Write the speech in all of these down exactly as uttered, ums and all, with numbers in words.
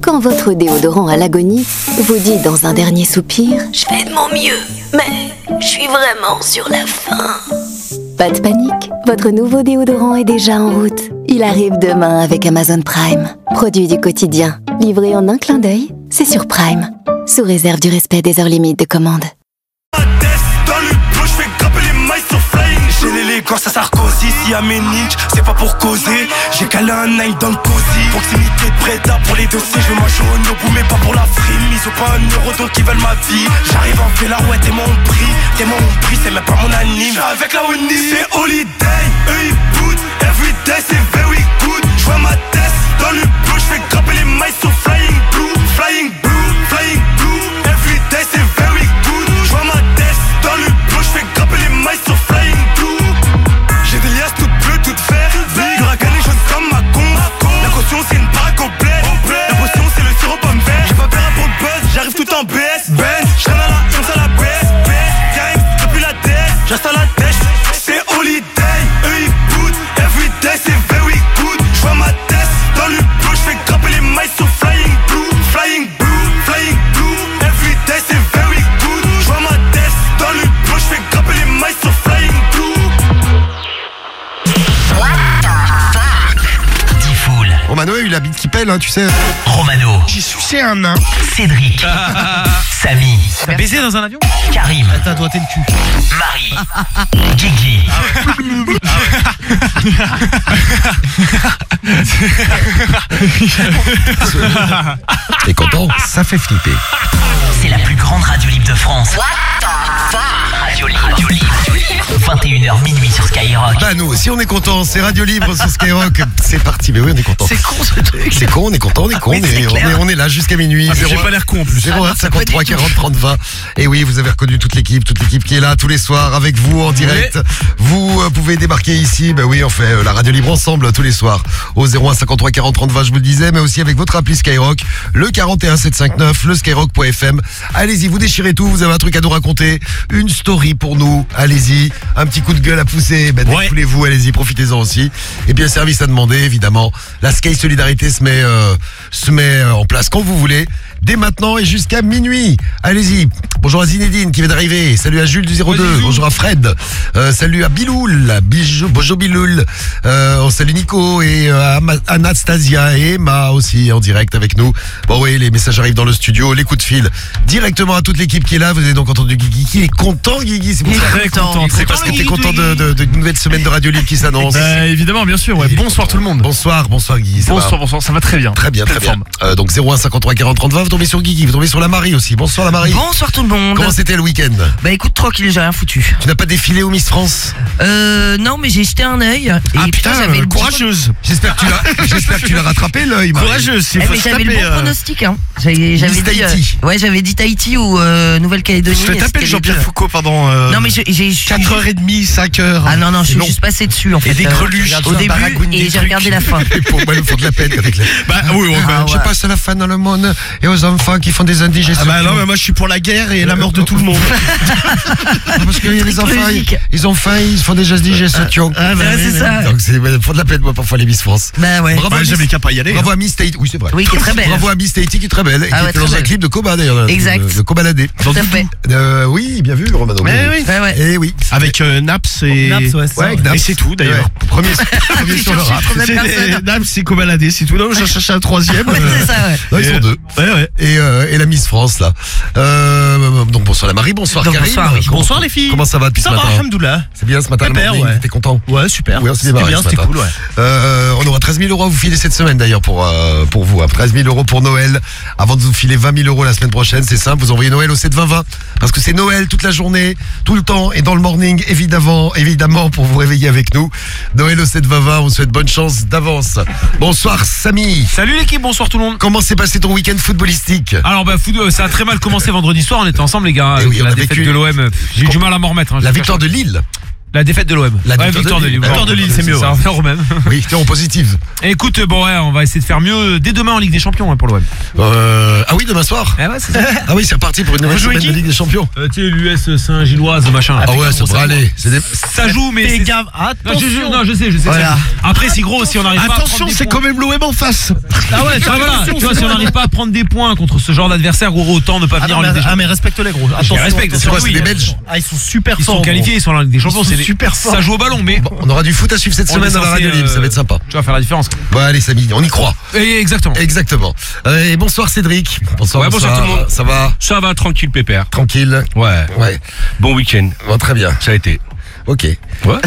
Quand votre déodorant à l'agonie vous dit dans un dernier soupir « Je fais de mon mieux, mais je suis vraiment sur la fin ». Pas de panique, votre nouveau déodorant est déjà en route. Il arrive demain avec Amazon Prime. Produit du quotidien, livré en un clin d'œil, c'est sur Prime. Sous réserve du respect des heures limites de commande. J'ai l'élégance à Sarkozy, si à mes ninjas, c'est pas pour causer. J'ai calé un nine dans le cosy. Proximité de Breda pour les dossiers, je veux manger au Nobu mais pas pour la frime. Ils ont pas un euro donc ils veulent ma vie. J'arrive en vélo, ouais t'es mon prix. T'es mon prix, c'est même pas mon anime. J'suis avec la Oni, c'est holiday. Eux ils boot, everyday c'est very good. J'vois ma tête dans le blue, j'fais grimper les mailles sur flying blue. Flying blue, flying blue, everyday c'est very good. J'vois ma tête dans le blue, j'fais grimper les mailles sur flying blue. J'ai des liasses toutes bleues, toutes vertes. L'huracan est jaune comme ma con. La caution c'est une baraque complète. La potion c'est le sirop pomme vert. J'ai pas peur pour le buzz, j'arrive tout en B S. Benz, j'traîne à la onze à la B S. Gang, depuis la tête, j'installe la tête. C'est holiday, eux ils boot. Everyday c'est very good. J'vois ma tête dans le blue, j'fais grimper les mailles sur flying blue. Flying blue, flying blue. Everyday c'est very good. J'vois ma tête dans le blue, j'fais grimper les mailles sur flying blue. Romano a eu la bite qui pèle, hein, tu sais. Romano. J'ai sucé un nain. Cédric. Samy. T'as baisé dans un avion? Karim. T'as doigté le cul. Marie. Guigui. T'es content? Ça fait flipper. C'est la plus grande radio libre de France. Radio libre. Radio libre. vingt et une heures minuit sur Skyrock. Bah nous aussi on est content, c'est Radio Libre sur Skyrock. C'est parti, mais oui on est content. C'est con ce truc. C'est con, on est content, on est con, Oui, on, est, c'est on, clair. est, on est là jusqu'à minuit. Ah, j'ai pas l'air con en plus. zéro un cinquante-trois quarante trente vingt. Et oui, vous avez reconnu toute l'équipe, toute l'équipe qui est là tous les soirs avec vous en direct. Vous euh, pouvez débarquer ici, bah oui, on fait euh, la Radio Libre ensemble tous les soirs au zéro un cinquante-trois quarante trente vingt, je vous le disais, mais aussi avec votre appli Skyrock, le quarante et un sept cent cinquante-neuf, le skyrock point f m. Allez-y, vous déchirez tout, vous avez un truc à nous raconter, une story pour nous, allez-y, un petit coup de gueule à pousser, ben Ouais. défoulez-vous, allez-y, profitez-en aussi. Et bien service à demander, évidemment. La Sky Solidarité se met, euh, se met euh, en place quand vous voulez, dès maintenant et jusqu'à minuit. Allez-y. Bonjour à Zinedine qui vient d'arriver. Salut à Jules du zéro deux. Bonjour à Fred. Euh, salut à Biloul. Bijou, bonjour Biloul. Euh, on salue Nico et euh, Ama- Anastasia et Emma aussi en direct avec nous. Bon oui, les messages arrivent dans le studio, les coups de fil directement à toute l'équipe qui est là. Vous avez donc entendu Guigui qui est content, Guigui. C'est pour ça. Très content. C'est parce que t'es content de, de, de, d'une nouvelle semaine de Radio Libre qui s'annonce. Bah, évidemment, bien sûr. Ouais. Il est Bonsoir content. tout le monde. Bonsoir, bonsoir Guigui. Ça Bonsoir, va bonsoir. Ça va très bien. Très bien, très Pleine bien. forme. Euh, donc zéro un cinquante-trois quarante trente vingt, vous tombez sur Guigui, vous tombez sur la Marie aussi. Bonsoir la Marie. Bonsoir tout le monde. Comment c'était le week-end? Bah écoute, tranquille, j'ai rien foutu. Tu n'as pas défilé au Miss France? Euh, non, mais j'ai jeté un œil. Et Ah putain, j'avais le bon- courageuse. J'espère que tu l'as, j'espère que tu l'as rattrapé l'œil, Marie. Courageuse, il Eh, faut mais se j'avais le taper. bon euh, pronostic, hein. J'avais, j'avais Miss dit, Tahiti. euh, ouais, j'avais dit Tahiti ou euh, Nouvelle-Calédonie. Je te et tapé c'était le les Jean-Pierre deux. Foucault pendant euh, Non, mais j'ai, j'ai, je suis- quatre heures trente, cinq heures. Ah non, non, je suis Non. juste passé dessus en fait. Et des Euh, greluches Au qui début, baragouinent des et j'ai trucs. regardé la fin. Et pour moi, il me faut de la peine avec les... Bah oui, ouais, Ah, bah, ouais. Je passe à la fin dans le monde et aux enfants qui font des indigestions. Ah bah non, mais moi je suis pour la guerre et la mort de tout le monde. Parce que les enfants, ils, Logique. ils ont faim, ils font des indigestions. Ah bah Ouais, oui, c'est oui. ça. Donc c'est, il faut de la peine, moi, parfois, les Miss France. Bah ouais. Bravo, Bah, à Miss- j'avais qu'à pas y aller. Bravo hein. à Miss Tahiti. Oui, c'est vrai. Oui, qui est très belle. Bravo à Miss Tahiti qui est très belle et Ah qui ouais, était dans très un belle. clip de Koba d'ailleurs. Exact. De, de Kobaladé. Tout à fait. Euh, oui, bien vu, Romano. Ouais, bien vu. oui. Ouais, ouais. Eh oui. Avec euh, Naps et. Ouais, avec Naps. Et c'est tout d'ailleurs. Ouais. Premier, premier sur le rap. Troisième personne. C'est Naps, c'est Cobaladé, c'est tout. Non, j'ai cherché un troisième. Ouais, euh, c'est ça, ouais. Non, ils Et, sont euh, deux. Ouais, ouais. Et, euh, et la Miss France là. Euh, donc bonsoir la Marie, bonsoir Donc, Karim. bonsoir, oui. Comment- Bonsoir, les filles. Comment ça va depuis Ça ce va, matin? alhamdoulilah. C'est bien ce matin. le Pépère, morning, ouais. T'es content? Ouais, super. Oui, on s'est C'était démarré bien, ce c'était matin. cool, ouais. Euh, on aura treize mille euros à vous filer cette semaine d'ailleurs pour euh, pour vous. Hein. treize mille euros pour Noël. Avant de vous filer vingt mille euros la semaine prochaine, c'est simple. Vous envoyez Noël au sept vingt vingt parce que c'est Noël toute la journée, tout le temps et dans le morning évidemment, évidemment pour vous réveiller avec nous. Noël au sept vingt vingt. On vous souhaite bonne chance d'avance. Bonsoir Samy. Salut l'équipe, bonsoir tout le monde. Comment s'est passé ton week-end footballistique? Alors bah foot, euh, ça a très mal commencé vendredi soir, on était ensemble les gars, Eh avec oui, on la a défaite vécu- de l'O M, j'ai eu du mal à m'en remettre. hein, je La te victoire cache de Lille. La défaite de l'O M. La Ouais, victoire de Lille. La Victoire de Lille, c'est mieux, Ça ouais. revient au même. Oui, t'es en positive. Écoute, bon ouais, on va essayer de faire mieux dès demain en Ligue des Champions hein, pour l'O M. Euh, ah oui, demain soir. Ah ouais, c'est ça. Ah oui, c'est reparti pour une nouvelle Vous jouez semaine de qui Ligue des Champions. Euh, tu sais, l'U S Saint-Gilloise, machin. Ah ouais, ça devrait aller. C'est des- Ça joue, mais Fais c'est- gaffe, Non, je, je- attention. non, je sais, je sais. Voilà. ça joue. Après, si gros, si on n'arrive pas à Attention, prendre des c'est points- quand même l'O M en face. Ah ouais, tu vois, voilà. Tu vois, si on n'arrive pas à prendre des points contre ce genre d'adversaire, gros, autant ne pas Ah, venir non, en Ligue mais, des ah, Champions. mais respecte-les, gros. Attention. respecte, C'est quoi, c'est oui, des hein. Belges? Ah, ils sont super Ils forts. sont qualifiés, ils sont en Ligue des Champions. Ils sont C'est des- super forts. Ça joue au ballon, mais Bon, on aura du foot à suivre cette on semaine est dans la censé, radio libre, ça euh, va être sympa. Tu vas faire la différence. Bon, allez, Samy, on y croit. Et exactement. Exactement. Euh, et bonsoir Cédric. Bonsoir, Ouais, bonsoir tout le monde. Ça va? Ça va, tranquille, pépère. Tranquille. Ouais. Ouais. Bon week-end. Bon, très bien. Ça a été. Ok. Ouais.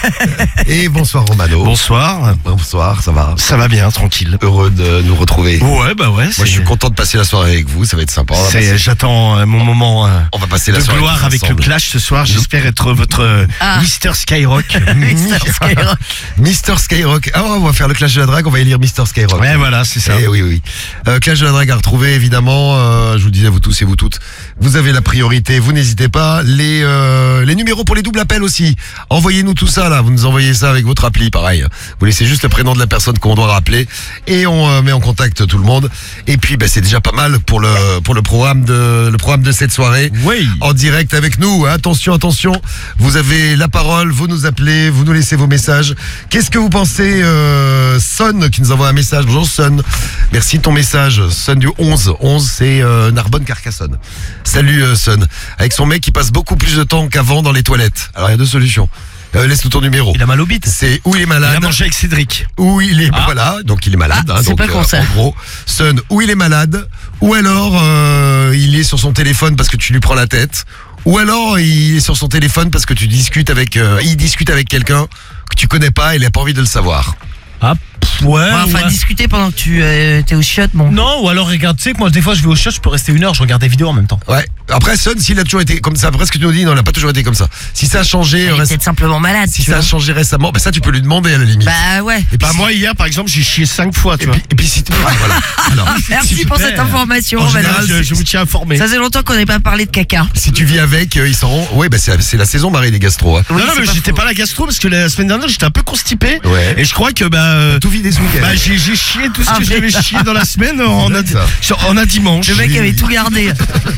Et bonsoir Romano. Bonsoir. Bonsoir, ça va? Ça va bien, tranquille. Heureux de nous retrouver. Ouais, bah ouais. Moi, je suis content de passer la soirée avec vous, ça va être sympa. On va C'est- passer, J'attends euh, mon moment euh, on va passer la de soirée gloire tous avec le ensemble. Clash ce soir. J'espère être votre euh, Ah. Mister Skyrock. Mister Skyrock. Mister Skyrock. Ah, on va faire le Clash de la Drague, on va élire Mister Skyrock. Ouais, voilà, c'est ça. Eh oui, oui. Euh, Clash de la Drague à retrouver, évidemment. Euh, je vous le disais, vous tous et vous toutes, vous avez la priorité. Vous n'hésitez pas. Les euh, les numéros pour les doubles appels aussi. Envoyez-nous tout ça là. Vous nous envoyez ça avec votre appli, pareil. Vous laissez juste le prénom de la personne qu'on doit rappeler et on euh, met en contact tout le monde. Et puis, ben, c'est déjà pas mal pour le pour le programme de le programme de cette soirée. Oui. En direct avec nous. Attention, attention. Vous avez la parole. Vous nous appelez. Vous nous laissez vos messages. Qu'est-ce que vous pensez, euh, Son qui nous envoie un message. Bonjour Son. Merci de ton message. Son du onze. onze, c'est euh, Narbonne-Carcassonne. Salut euh, Son. Avec son mec qui passe beaucoup plus de temps qu'avant dans les toilettes. Alors il y a deux solutions. Euh, laisse-nous ton numéro. Il a mal au bite. C'est où il est Il malade. a mangé avec Cédric. Où il est, voilà, donc il est malade. Ah, hein, c'est donc, pas con, ça. En gros, Son, où il est malade, ou alors euh, il est sur son téléphone parce que tu lui prends la tête, ou alors il est sur son téléphone parce que tu discutes avec, euh, il discute avec quelqu'un que tu connais pas et il a pas envie de le savoir. Ah, pff, ouais. Ouais, enfin, ouais. discuter pendant que tu euh, t'es au shot, bon. Non, ou alors regarde, tu sais que moi des fois je vais au shot, je peux rester une heure, je regarde des vidéos en même temps. Ouais. Après Son, s'il a toujours été comme ça, après ce que tu nous dis, non, il a pas toujours été comme ça. Si ça a changé, Il est reste- peut-être simplement malade, si tu ça a vois. changé récemment, bah ça tu peux lui demander à la limite. Bah ouais. et puis, Bah si- moi hier par exemple j'ai chié cinq fois, tu et vois. puis, et puis si tu, ouais, voilà. Alors, Merci si, pour super. cette information, En Valère. général, je, je vous tiens informé. Ça fait longtemps qu'on n'ait pas parlé de caca. si tu vis avec, euh, ils s'en rendent. Ouais, bah c'est c'est la saison Marie des gastro. Hein. Oui, non, non, c'est mais pas j'étais faux. pas à la gastro parce que la semaine dernière j'étais un peu constipé. Ouais. Et je crois que bah, euh, Tout vidé ce week-end. bah j'ai j'ai chié tout ce Ah, que je mais- devais chier dans la semaine en un, C'est ça. sur- en un dimanche. Le mec avait tout gardé.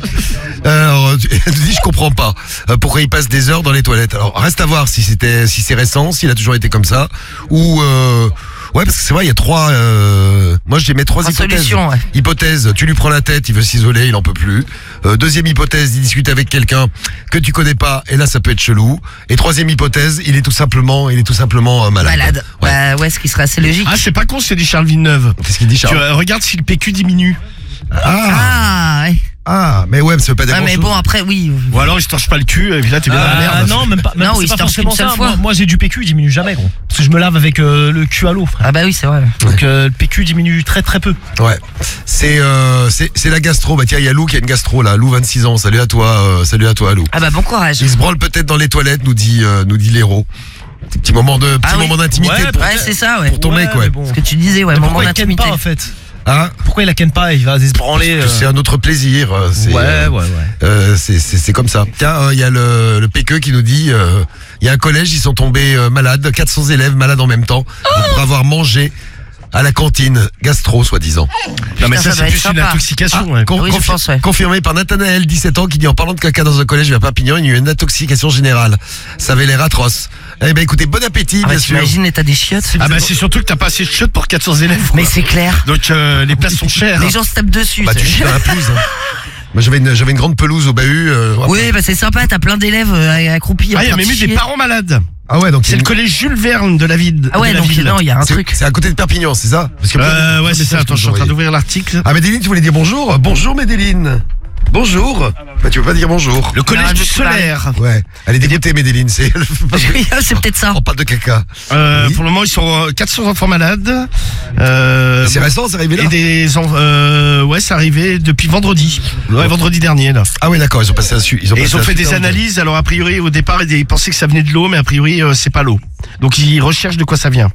Alors, tu tu dis, je comprends pas euh, pourquoi il passe des heures dans les toilettes. Alors, reste à voir si c'était, si c'est récent, s'il a toujours été comme ça, ou euh, ouais, parce que c'est vrai, il y a trois. Euh, moi, j'ai mes trois Trois hypothèses. solutions, ouais. Hypothèse, tu lui prends la tête, il veut s'isoler, il en peut plus. Euh, deuxième hypothèse, il discute avec quelqu'un que tu connais pas, et là, ça peut être chelou. Et troisième hypothèse, il est tout simplement, il est tout simplement euh, malade. Malade. Ouais. Bah ouais, ce qui serait assez logique. Ah c'est pas con ce que dit Charles Villeneuve. Qu'est-ce qu'il dit, Tu Charles euh, regarde si le P Q diminue. Ah, Ah, ouais. ah, mais ouais, mais ça veut pas dire Ah, mais grand-chose. bon, après, oui. Ou alors il se torche pas le cul et puis là t'es bien dans la Ah, merde. non, même pas. Même Non, c'est il pas se torche forcément qu'une seule ça. fois. Moi, moi, j'ai du P Q, il diminue jamais, gros. Parce que je me lave avec euh, le cul à l'eau, frère. Ah bah oui, c'est vrai. Donc euh, le P Q diminue très très peu. Ouais, c'est euh, c'est c'est la gastro. Bah tiens, il y a Lou qui a une gastro là. Lou, vingt-six ans. Salut à toi, euh, salut à toi, Lou. Ah bah bon courage. Il se branle peut-être dans les toilettes, nous dit euh, nous dit l'héros. Petit moment de petit Ah oui. moment d'intimité Ouais, pour, Ouais, c'est ça, ouais. pour ton mec, mais ouais. bon. Ce que tu disais, ouais, Mais moment pourquoi il ken d'intimité. pas en fait? Hein Pourquoi il la ken pas? Il va se branler. Que c'est un autre plaisir. euh, C'est, Ouais, euh, ouais, ouais. euh, c'est c'est c'est comme ça. Tiens, euh, il y a le le P Q qui nous dit euh, il y a un collège, ils sont tombés euh, malades, quatre cents élèves malades en même temps pour avoir mangé à la cantine gastro soi-disant. Non mais Putain, ça ça c'est doit être plus une sympa. intoxication. ouais. Con- Oui, je confi- pense, ouais. Confirmé par Nathanaël, dix-sept ans, qui dit en parlant de caca dans un collège à Perpignan, il y a eu une intoxication générale. Ça avait l'air atroce. Eh ben écoutez, bon appétit, Ah bah bien sûr. t'imagines l'état des chiottes. Ah bah c'est surtout que t'as pas assez de chiottes pour quatre cents élèves. quoi. Mais c'est clair. Donc euh, les places sont chères. Les gens se tapent dessus. Bah tu tu sais. chies dans la pelouse. Hein. Moi j'avais une, j'avais une grande pelouse au bahut. euh, Oui, bah c'est sympa, t'as plein d'élèves euh, accroupis. en Ah il y a train de même eu des chier. parents malades. Ah ouais, donc C'est le collège Jules Verne de la ville. Ah ouais, de la donc ville. non, il y a un c'est, truc. c'est à côté de Perpignan, c'est ça? Parce que Euh, ouais c'est ça. Attends, je suis en train d'ouvrir l'article. Ah Médéline, tu voulais dire bonjour? Bonjour Médéline. Bonjour. Bah tu veux pas dire bonjour? Le collège Radio du solaire. Ouais. Elle est dégoûtée Médéline, c'est. Oui, c'est peut-être ça. On parle de caca. Euh, Oui. Pour le moment ils sont euh, quatre cents enfants malades. Euh, C'est récent, c'est arrivé là. et des en- euh, ouais c'est arrivé depuis vendredi. Ouais vendredi dernier là. Ah ouais, d'accord, ils ont passé un su. Ils ont, Et passé ils ont un fait des super analyses. Alors a priori au départ ils pensaient que ça venait de l'eau, mais a priori euh, c'est pas l'eau. Donc ils recherchent de quoi ça vient.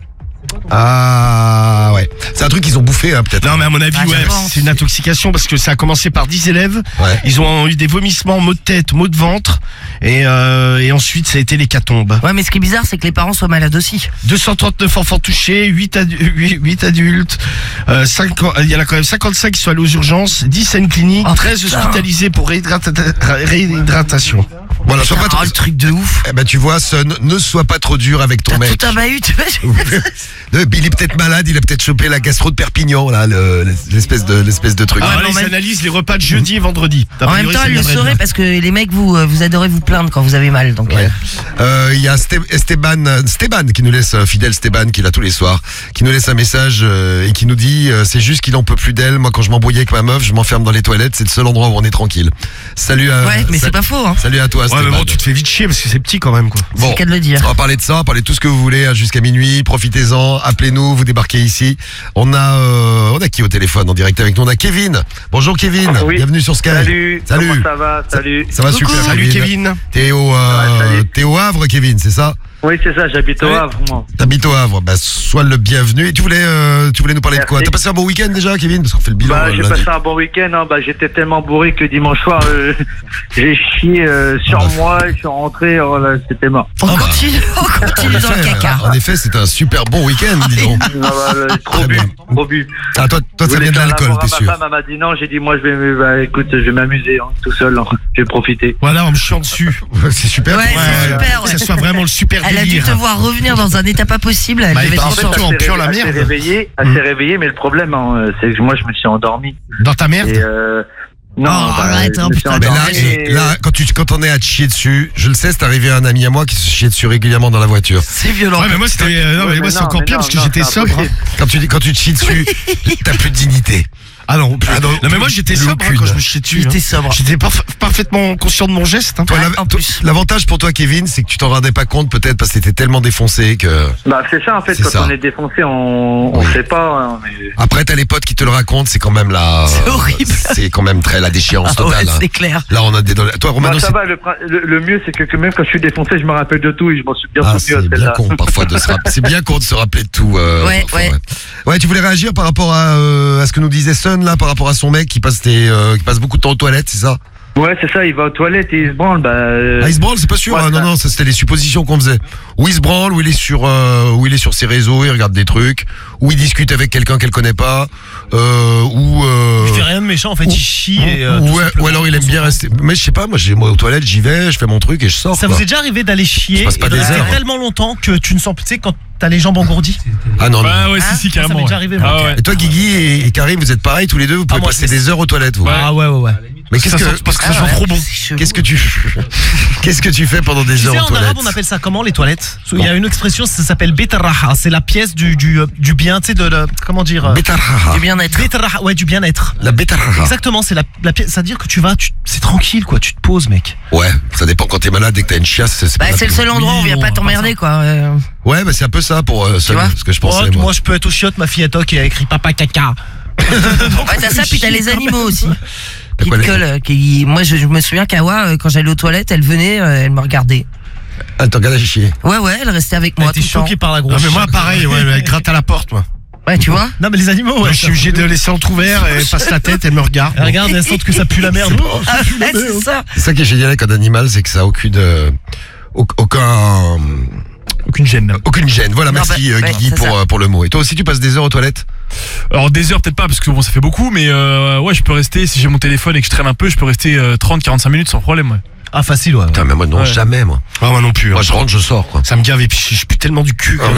Ah ouais. C'est un truc qu'ils ont bouffé hein, peut-être. Non mais à mon avis Ah, je ouais, pense. c'est une intoxication parce que ça a commencé par dix élèves. Ouais. Ils ont eu des vomissements, maux de tête, maux de ventre et, euh, et ensuite ça a été l'hécatombe. Ouais, mais ce qui est bizarre, c'est que les parents soient malades aussi. deux cent trente-neuf enfants touchés, huit, adu- huit, huit adultes, euh, cinq, il y en a quand même cinquante-cinq qui sont allés aux urgences, dix à une clinique, Oh, treize putain. hospitalisés pour réhydrata- réhydratation. Voilà, sois pas Oh, trop. le truc de ouf. Eh ben tu vois, Sun, ne sois pas trop dur avec ton T'as mec. tout un bahut, tu vois. Euh, Il est peut-être malade, il a peut-être chopé la gastro de Perpignan là, le- l'espèce de l'espèce de truc. Ah, Ouais, là, non, ils mais- analysent les repas de jeudi et vendredi. A En même priori, temps, ça elle le viendrait saurait bien. parce que les mecs, vous, euh, vous adorez vous plaindre quand vous avez mal. Donc, Ouais. euh, Euh, Il y a Ste- Esteban, euh, Esteban qui nous laisse, euh, fidèle Esteban qui est là tous les soirs, qui nous laisse un message euh, et qui nous dit euh, c'est juste qu'il en peut plus d'elle. Moi quand je m'embrouillais avec ma meuf, je m'enferme dans les toilettes, c'est le seul endroit où on est tranquille. Salut à. ouais, mais sa- c'est pas faux, hein. Salut à toi Ouais Esteban. mais bon tu te fais vite chier parce que c'est petit quand même quoi. C'est le cas de le dire. On va parler de ça, on va parler de tout ce que vous voulez hein, jusqu'à minuit. Profitez-en, appelez-nous, vous débarquez ici. On a, euh, on a qui au téléphone en direct avec nous? On a Kevin. Bonjour Kevin, Oui. bienvenue sur Sky. Salut, Salut. comment ça va? Salut. Ça va Coucou. super. Salut Kevin. T'es au, euh, Ouais, salut. t'es au Havre, Kevin, c'est ça? Oui, c'est ça, j'habite au Ouais. Havre, moi. T'habites au Havre, bah sois le bienvenu. Et tu voulais, euh, tu voulais nous parler de quoi? Merci. T'as passé un bon week-end déjà, Kevin? Parce qu'on fait le bilan. Bah, euh, j'ai lundi. passé un bon week-end, hein. Bah, j'étais tellement bourré que dimanche soir, euh, j'ai chié euh, sur Ah bah. moi, je suis rentré, oh là, c'était mort. On Ah bah. continue, on En continue dans le effet, caca. En effet, c'était un super bon week-end, dis donc. Ah, bah, euh, trop Très bu, bien. trop bu. Ah, toi, toi, Je ça voulais vient de faire l'alcool, l'amour à t'es ma sûr? femme, elle m'a dit non, j'ai dit moi je vais, bah, écoute, je vais m'amuser, hein, tout seul, hein. Je vais profiter. Voilà, on me chiant dessus. C'est super. Ouais, c'est super, Que ouais. ça soit vraiment le super Elle a dû délire. te voir revenir dans un état pas possible. Elle Bah, devait il part se surtout changer. en Elle s'est puant la réveillée- elle s'est merde. réveillée, elle s'est réveillée, mais le problème, hein, c'est que moi je me suis endormi. Dans ta merde. Et euh, non, Oh, bah, arrête, je hein, me suis putain, Mais là, endormi et et- là, quand tu, quand on est à te chier dessus, je le sais, c'est arrivé à un ami à moi qui se chiait dessus régulièrement dans la voiture. C'est violent. Ouais mais moi c'était euh, non Ouais, mais mais moi c'est non, encore mais pire non, parce que non, j'étais c'est sobre. hein. impossible. Quand tu, quand tu te chies dessus, t'as plus de dignité. Ah non, plus- Ah non, non mais moi j'étais plus sobre hein, aucune. quand je me chiais dessus. J'étais hein. sobre. J'étais parfa- parfaitement conscient de mon geste. hein. Toi, Ouais, l'av- en toi, plus. L'avantage pour toi, Kevin, c'est que tu t'en rendais pas compte peut-être parce que t'étais tellement défoncé que. Bah c'est ça en fait, C'est quand ça. on est défoncé, on, on Oui. sait pas. Hein, mais... Après, t'as les potes qui te le racontent, c'est quand même la. C'est horrible. C'est quand même très la déchéance Ah ouais, totale. hein. c'est clair. Là, on a des. Toi, Bah, Romano, ça c'est. va, le, prin- le, le mieux c'est que, que même quand je suis défoncé, je me rappelle de tout et je m'en suis bien Ah, souvenu à c'est bien celle-là. con parfois de se rappeler. C'est bien con de se rappeler de tout. euh, Ouais, parfois, ouais. Ouais, tu voulais réagir par rapport à, euh, à ce que nous disait Sun là, par rapport à son mec qui passe, des, euh, qui passe beaucoup de temps aux toilettes, c'est ça? Ouais, c'est ça, il va aux toilettes et il se branle. Bah, euh, Ah, il se branle, c'est pas sûr. ouais, hein, non, ça- non, ça c'était les suppositions qu'on faisait. Ou il se branle, ou il est sur, euh, ou il est sur ses réseaux, il regarde des trucs, ou il discute avec quelqu'un qu'elle connaît pas, euh, ou. Euh, Il fait rien de méchant, en fait, il chie et. euh, ou, tout ouais, simplement, ou alors il aime on bien s'en rester. Mais je sais pas, moi, j'ai, moi aux toilettes, j'y vais, je fais mon truc et je sors. Ça quoi. vous est déjà arrivé d'aller chier Je passe pas et de des rester heures, hein. tellement longtemps que tu ne sens plus, tu sais, quand t'as les jambes engourdies? Ah non, non. Bah ouais, Ah, si, si, ça m'est carrément. déjà ouais. arrivé, moi. Ah ouais. Et toi, Guigui et, et Karim, vous êtes pareils tous les deux, vous pouvez moi, passer c'est- des heures aux toilettes, vous. Ah ouais, ouais, ouais. Mais qu'est-ce Ça que, sent- parce que ça Ah sent ouais, trop bon. c'est chelou. qu'est-ce que tu, qu'est-ce que tu fais pendant des Tu heures sais, aux en toilettes? arabe, on appelle ça comment, les toilettes? Il y a une expression, ça s'appelle betarraha. C'est la pièce du, du, euh, du bien, tu sais, de, le- comment dire? euh, Betarraha. Du bien-être. betarraha, ouais, du bien-être. La betarraha. Exactement, c'est la, la pièce. C'est-à-dire que tu vas, tu- c'est tranquille, quoi. Tu te poses, mec. Ouais, ça dépend quand t'es malade, dès que t'as une chiasse, c'est Bah, pas la c'est le peine. seul endroit où on vient Oui, pas on va t'emmerder, faire quoi. euh. Ouais, bah c'est un peu ça pour euh, Sun, vois ce que je Oh, pensais. moi. moi. je peux être au chiotte, ma fillette qui a écrit papa caca. Ouais, t'as ça, puis t'as les animaux aussi. T'as Qui quoi, te les- collent. euh, Qui... Moi, je, je me souviens qu'Awa, euh, quand j'allais aux toilettes, elle venait, euh, elle me regardait. Ah, t'en regardes à chier. Ouais, ouais, elle restait avec moi. T'es tout le temps. choqué par la Non grosse. mais moi pareil, ouais, elle gratte à la porte moi. Ouais, tu vois. Non, mais les animaux, Moi, ouais. je suis obligé de laisser entrouvert, elle passe la tête, elle me regarde. Elle regarde, elle sent que ça pue la merde. Ah, ouais, c'est ça. C'est ça qui est génial avec un animal, c'est que ça a aucune, euh, au- aucun, Aucune gêne, même. aucune gêne. Voilà, Non, merci bah, euh, ouais, Guigui c'est pour, ça. euh, pour le mot. Et toi aussi, tu passes des heures aux toilettes? Alors des heures peut-être pas parce que bon ça fait beaucoup, mais euh, ouais je peux rester, si j'ai mon téléphone et que je traîne un peu, je peux rester euh, trente à quarante-cinq minutes sans problème. Ouais. Ah, facile, ouais. Putain, mais moi, non, Ouais. jamais, moi. Ah, moi non plus. Moi, hein. je rentre, je sors, quoi. Ça me gave et puis je je pue tellement du cul. Ah, quoi. mais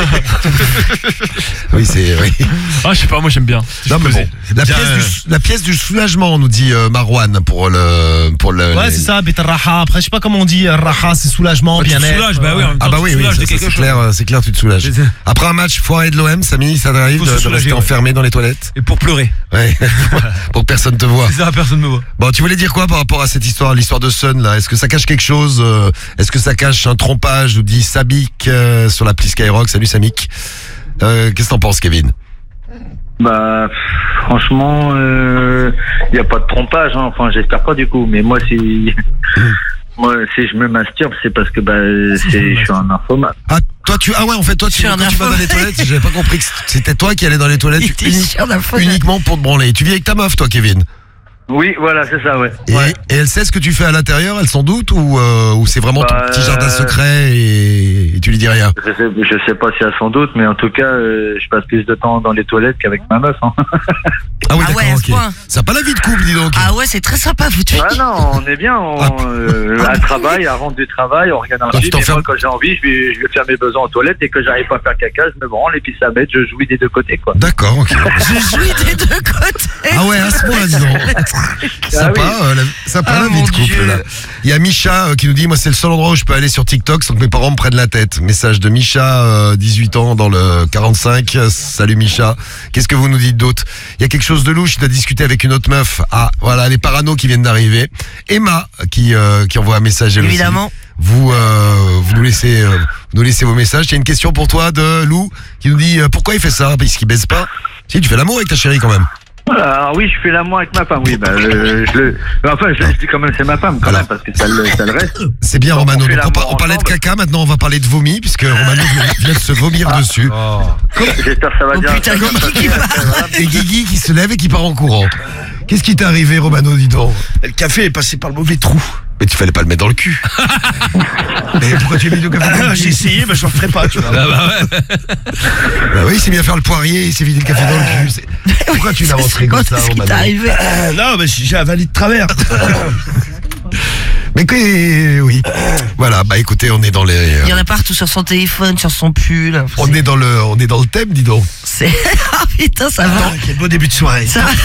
c'est- oui, c'est, oui. Ah je sais pas, moi j'aime bien. Je Non, suis mais posé. bon. La Bien, pièce, euh, du, la pièce du soulagement, nous dit euh, Marwan, pour le, pour le. Ouais, les- c'est ça, betarraha. Après, je sais pas comment on dit, euh, raha, c'est soulagement, Ouais, tu te bien-être. soulages, bah oui, en même temps, Ah bah tu oui, te oui, soulages ça, de ça, quelque c'est chose. clair, euh, c'est clair, tu te soulages. C'est ça. Après un match foiré de l'O M, Samy, ça t'arrive Faut de, se de soulager, rester ouais. enfermé dans les toilettes? Et pour pleurer. Ouais, pour que personne te voit. C'est ça, personne me voit. Bon, tu voulais dire quoi par rapport à cette histoire, l'histoire de Sun là? Est-ce que ça cache quelque chose? euh, Est-ce que ça cache un trompage? Nous dit Sabik euh, sur l'appli Skyrock. Salut Samik. Euh, Qu'est-ce que t'en penses, Kevin? Bah, pff, franchement, il euh, n'y a pas de trompage. Hein. Enfin, j'espère pas du coup. Mais moi, si, moi, si je me masturbe, c'est parce que bah, c'est, je suis un infomane. Ah, toi, tu, ah ouais, en fait, toi, tu, Je suis quand un tu vas dans les infomane. toilettes, j'avais pas compris que c'était toi qui allais dans les toilettes Il était uni- chiant d'infomane. uniquement pour te branler. Tu vis avec ta meuf, toi, Kevin. Oui, voilà, c'est ça, ouais. Et, Ouais. et elle sait ce que tu fais à l'intérieur, elle s'en doute, ou, euh, ou c'est vraiment Bah, ton petit jardin euh, secret et, et tu lui dis rien? Je sais, je sais pas si elle s'en doute, mais en tout cas, euh, je passe plus de temps dans les toilettes qu'avec ma meuf. Hein. Ah oui, Ah d'accord, ouais, à ce ok. point. Ça n'a pas la vie de couple, dis donc. Ah ouais, c'est très sympa, vous tuez. Ah non, on est bien. On, Ah. euh, elle travaille, elle rentre du travail, on regarde un Ah, tu film. Et moi, t'enfermes. quand j'ai envie, je vais, je vais faire mes besoins aux toilettes et que j'arrive pas à faire caca, je me branle et puis ça m'aide, je jouis des deux côtés, quoi. D'accord, ok. Je jouis des deux côtés. Ah ouais, à ce point, dis donc. Sympa, oui. euh, la, sympa Ah, la vie mon de couple, Dieu. là. Il y a Micha euh, qui nous dit, moi, c'est le seul endroit où je peux aller sur TikTok sans que mes parents me prennent la tête. Message de Micha, euh, dix-huit ans, dans le quarante-cinq. Euh, Salut Micha. Qu'est-ce que vous nous dites d'autre? Il y a quelque chose de louche, il a discuté avec une autre meuf. Ah, voilà, les paranos qui viennent d'arriver. Emma, qui, euh, qui envoie un message, elle aussi. Évidemment. Vous, euh, vous nous laissez, euh, vous nous laissez vos messages. Il y a une question pour toi de Lou, qui nous dit, euh, pourquoi il fait ça? Parce qu'il baise pas. Si, tu fais l'amour avec ta chérie, quand même. Alors oui, je fais l'amour avec ma femme, oui. Bah, euh, je le... Enfin, je, je dis quand même c'est ma femme, quand Alors. même, parce que ça le, ça le reste. C'est bien, Donc, Romano. on fait Donc, on, par- l'amour on parlait de ensemble. caca, maintenant on va parler de vomi, puisque Romano vient, vient de se vomir dessus. J'espère que ça va Oh bien. putain, ça va Guigui passer, qui après, voilà. Et Guigui qui se lève et qui part en courant. Qu'est-ce qui t'est arrivé, Romano, dis donc? Le café est passé par le mauvais trou. Mais tu fallait pas le mettre dans le cul. Mais pourquoi tu as mis du café dans le Ah, cul? j'ai essayé, mais je le referai pas, tu vois. Bah oui, il s'est mis à faire le poirier, il s'est vidé le café dans le cul. C'est- Pourquoi tu n'avancerais comme ça, Qu'est-ce qui t'est Romano? arrivé? Euh, non, mais j'ai avalé de travers. Mais que, oui. Voilà, bah écoutez, on est dans les. Il y en a partout sur son téléphone, sur son pull. Enfin, On est dans le, on est dans le thème, dis donc. C'est. Ah putain, ça va. Ah, quel beau début de soirée. Ça va.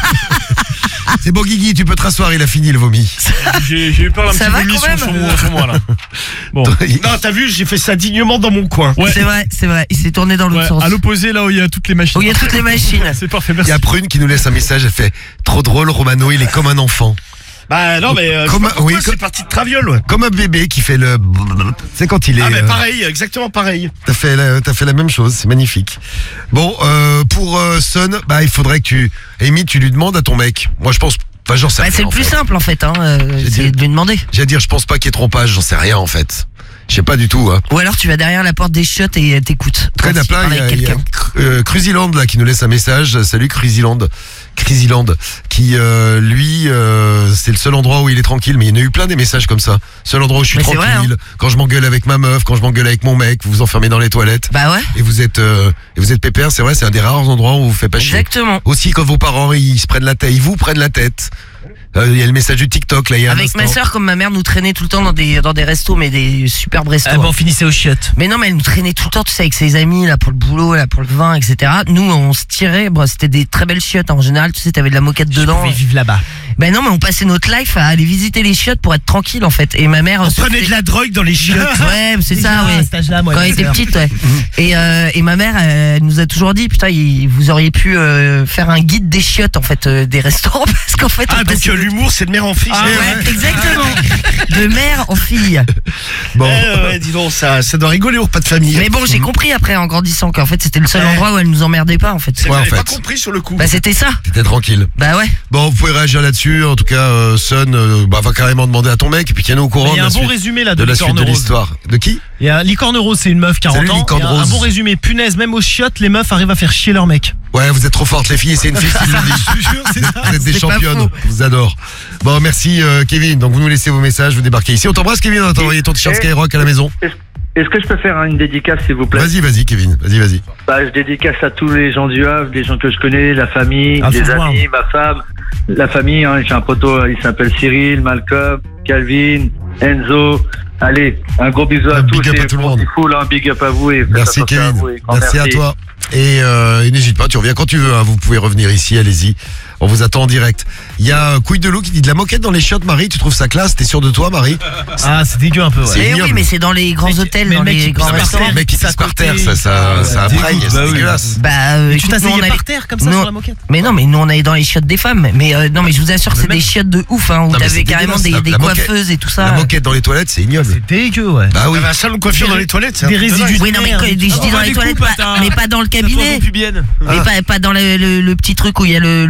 C'est bon, Guigui, tu peux te rasseoir, il a fini le vomi. J'ai j'ai eu peur d'un Ça petit va vomi quand sur, même sur moi, sur moi, là. Bon. Non, t'as vu, j'ai fait ça dignement dans mon coin. Ouais. C'est vrai, c'est vrai. Il s'est tourné dans l'autre Ouais, sens. à l'opposé, là où il y a toutes les machines. Où il y a toutes les machines. C'est parfait, Il merci. y a Prune qui nous laisse un message, elle fait trop drôle, Romano, il est comme un enfant. Bah non, mais euh, Comme je sais un- pas pourquoi, oui, c'est comme- parti de traviole, ouais. Comme un bébé qui fait le. C'est quand il est. Ah, mais euh, pareil, exactement pareil. T'as fait, la, t'as fait la même chose, c'est magnifique. Bon, euh, pour euh, Sun, bah il faudrait que tu, Amy, tu lui demandes à ton mec. Moi, je pense, enfin, j'en sais Bah, rien. c'est le en plus fait. simple en fait, hein. euh, J'ai c'est dit- de lui demander. J'ai à dire, je pense pas qu'il y ait trompage, j'en sais rien en fait. Je sais pas du tout. Hein. Ou alors tu vas derrière la porte des chiottes et euh, t'écoutes. En tout cas, il y en a Quand plein. parles Il y a, avec il y a quelqu'un. euh, Cruisyland là qui nous laisse un message. Salut Cruisyland, Cruisyland, qui euh, lui, euh, c'est le seul endroit où il est tranquille. Mais il y en a eu plein des messages comme ça. Seul endroit où je suis Mais c'est tranquille. vrai, Quand je m'engueule avec ma meuf, quand je m'engueule avec mon mec, vous vous enfermez dans les toilettes. Bah ouais. Et vous êtes, euh, et vous êtes pépère. C'est vrai, c'est un des rares endroits où vous faites pas chier. Exactement. Aussi quand vos parents ils se prennent la tête, ils vous prennent la tête. Euh, Il y a le message du TikTok là. Il y a un Avec ma instant. sœur, comme ma mère nous traînait tout le temps dans des dans des restos, mais des superbes restos. Ah bon, on finissait aux chiottes. Mais non, mais elle nous traînait tout le temps, tu sais, avec ses amis, là, pour le boulot, là, pour le vin, et cetera. Nous, on se tirait, bon, c'était des très belles chiottes, en général, tu sais, t'avais de la moquette Je dedans. pouvais vivre là-bas. Ben non, mais on passait notre life à aller visiter les chiottes pour être tranquille, en fait. Et ma mère. On se prenait faisait- de la drogue dans les chiottes. Ouais, c'est ça, Déjà, ouais. à cet âge-là, moi, Quand elle ma était sœur. petite, ouais. Et, euh, et ma mère, elle nous a toujours dit, putain, il- vous auriez pu euh, faire un guide des chiottes, en fait, euh, des restaurants, parce qu'en fait. Ah, on donc passait- euh, l'humour, c'est de mère en fille. Ah, c'est- ouais, exactement. De mère en fille. Bon. Eh, ouais, dis donc, ça, ça doit rigoler au repas de famille. Mais bon, j'ai compris après, en grandissant, qu'en fait, c'était le seul Ouais. endroit où elle nous emmerdait pas, en fait. C'est Ouais, en j'avais pas fait. compris sur le coup. Bah, c'était ça. T'étais tranquille. Bah ouais. Bon, vous pouvez réagir là-dessus. En tout cas, euh, Sun euh, bah, va carrément demander à ton mec et puis tiens-nous au courant Il y a de un la bon suite, résumé là de, de la suite Licorne de Rose. l'histoire. De qui? Il y a Licorne Rose, c'est une meuf quarante Salut, ans. Licorne Il y a un Rose. bon résumé. Punaise, même aux chiottes, les meufs arrivent à faire chier leur mec. Ouais, vous êtes trop fortes les filles, c'est une fille qui nous dit. Je te jure, c'est ça. Vous êtes des C'est pas championnes, faux. je vous adore. Bon, merci euh, Kevin. Donc vous nous laissez vos messages, vous débarquez ici. On t'embrasse Kevin, on t'a envoyé ton t-shirt Et- Skyrock à la maison. Est-ce est-ce que je peux faire une dédicace, s'il vous plaît? Vas-y, vas-y Kevin, vas-y, vas-y. Bah, je dédicace à tous les gens du Havre, des gens que je connais, la famille, Ah, des faut voir. amis, ma femme, la famille. Hein, j'ai un poteau, il s'appelle Cyril, Malcolm, Calvin, Enzo. Allez, un gros bisou à Un tous. big up et à tout le bon, monde. c'est cool, hein, big up à vous. Et faites Merci attention à Kevin, vous et grand merci, à toi. Et, euh, et n'hésite pas, tu reviens quand tu veux, hein. Vous pouvez revenir ici, allez-y. On vous attend en direct. Il y a euh, Couille de Loup qui dit de la moquette dans les chiottes, Marie, tu trouves ça classe? T'es sûr de toi, Marie? Ah, c'est dégueu un peu, C'est ouais. Mais ignoble. oui, mais c'est dans les grands Mais- hôtels, mais dans le mec, les il grands pisse par restaurants. terre. Le mec qui Ça pisse par côté, terre, ça, ça, ça ça dégoûte, appraille, bah c'est oui. dégueulasse. Bah, euh, Et tu écoute, nous, t'asseyais on allait- par terre comme ça Non. sur la moquette. Mais non, mais nous on allait dans les chiottes des femmes. Mais euh, non, mais je vous assure que c'est Le mec- des chiottes de ouf, hein, où Non, mais c'est t'avais carrément dégueulasse, des, la- des la moquette. coiffeuses et tout ça. La moquette dans les toilettes, c'est ignoble. C'est dégueu, ouais. Bah oui. Il y avait un salon de coiffure dans les toilettes, c'est Des un truc de résidus dingue. Oui, non, mais merde. quand- je dis dans les toilettes, pas- mais pas dans le cabinet. Mais pas, pas dans le, le- le petit truc où il y a le, le, le truc.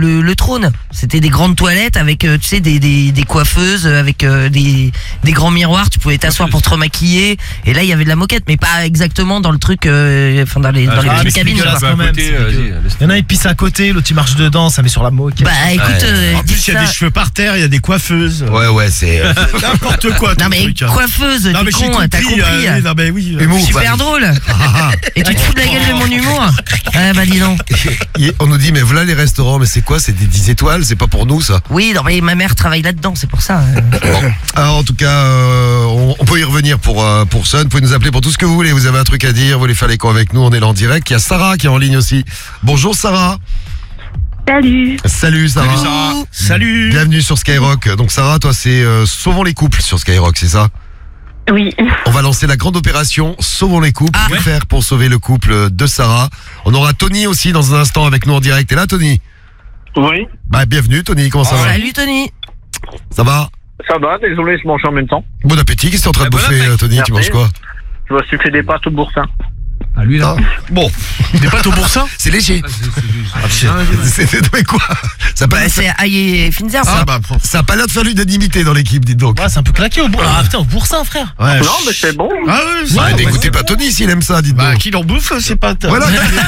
trône. C'était des grandes toilettes avec, euh, tu sais, des, des, des coiffeuses, avec euh, des, des grands miroirs. Tu pouvais t'asseoir pour te remaquiller. Et là, il y avait de la moquette, mais pas exactement dans le truc, euh, enfin dans les, dans les Ah, mais petites c'est cabines. dégueulasse quoi. quand même. côté, c'est vas-y, dégueu. laisse Il y en a, il pisse à côté, l'autre il marche dedans, ça met sur la moquette. Bah écoute, euh, En plus, dis il y a ça. des cheveux par terre, il y a des coiffeuses. Ouais, ouais, c'est... euh, N'importe quoi, ton Non mais truc. hein. coiffeuse, Non, t'es mais j'ai con, t'as compris. compris. euh, oui, non, mais oui. euh, Humour, Super bah. drôle. Ah, Et tu te fous de la gueule de mon humour. Ouais bah dis donc. ah. On nous dit, mais voilà les restaurants, mais c'est quoi? C'est des dix étoiles? C'est pas pour nous, ça? Oui, non mais ma mère travaille là-dedans, c'est pour ça. euh. Bon. Alors, en tout cas, euh, on, on peut y revenir pour, euh, pour Sun. Vous pouvez nous appeler pour tout ce que vous voulez. Vous avez un truc à dire, vous voulez faire les cons avec nous, on est là en direct. Il y a Sarah qui est en ligne aussi. Bonjour Sarah. Salut. Salut Sarah. Salut, Sarah. Salut. Bienvenue sur Skyrock. Donc Sarah, toi c'est euh, Sauvons les couples sur Skyrock, c'est ça? Oui. On va lancer la grande opération Sauvons les couples. Ah. Que faire pour sauver le couple de Sarah? On aura Tony aussi dans un instant avec nous en direct. Et là Tony? Oui, Bah bienvenue Tony, comment ça va? Salut Tony. Ça va? ça va, désolé, je mange en même temps. Bon appétit, qu'est-ce que t'es en train de Bon bouffer appétit. euh, Tony? Tu manges Merci. quoi? Je me suis fait des pâtes au boursin. Ah, lui, là. Bon, Des pâtes au boursin? c'est léger. Ah, C'est c'est- mais quoi? Ça a pas Bah, l'air de c'est Aïe et Finzer. ça, ça. bah, ça a pas l'air de faire l'unanimité dans l'équipe, dites donc. Ouais, c'est un peu claqué au boursin. Ah putain, au boursin, frère. Ouais, Non, mais c'est bon. Ah ouais, Bah, ouais, n'écoutez pas Tony s'il aime ça, dites Bah, donc. qui l'en bouffe, c'est pas. Voilà.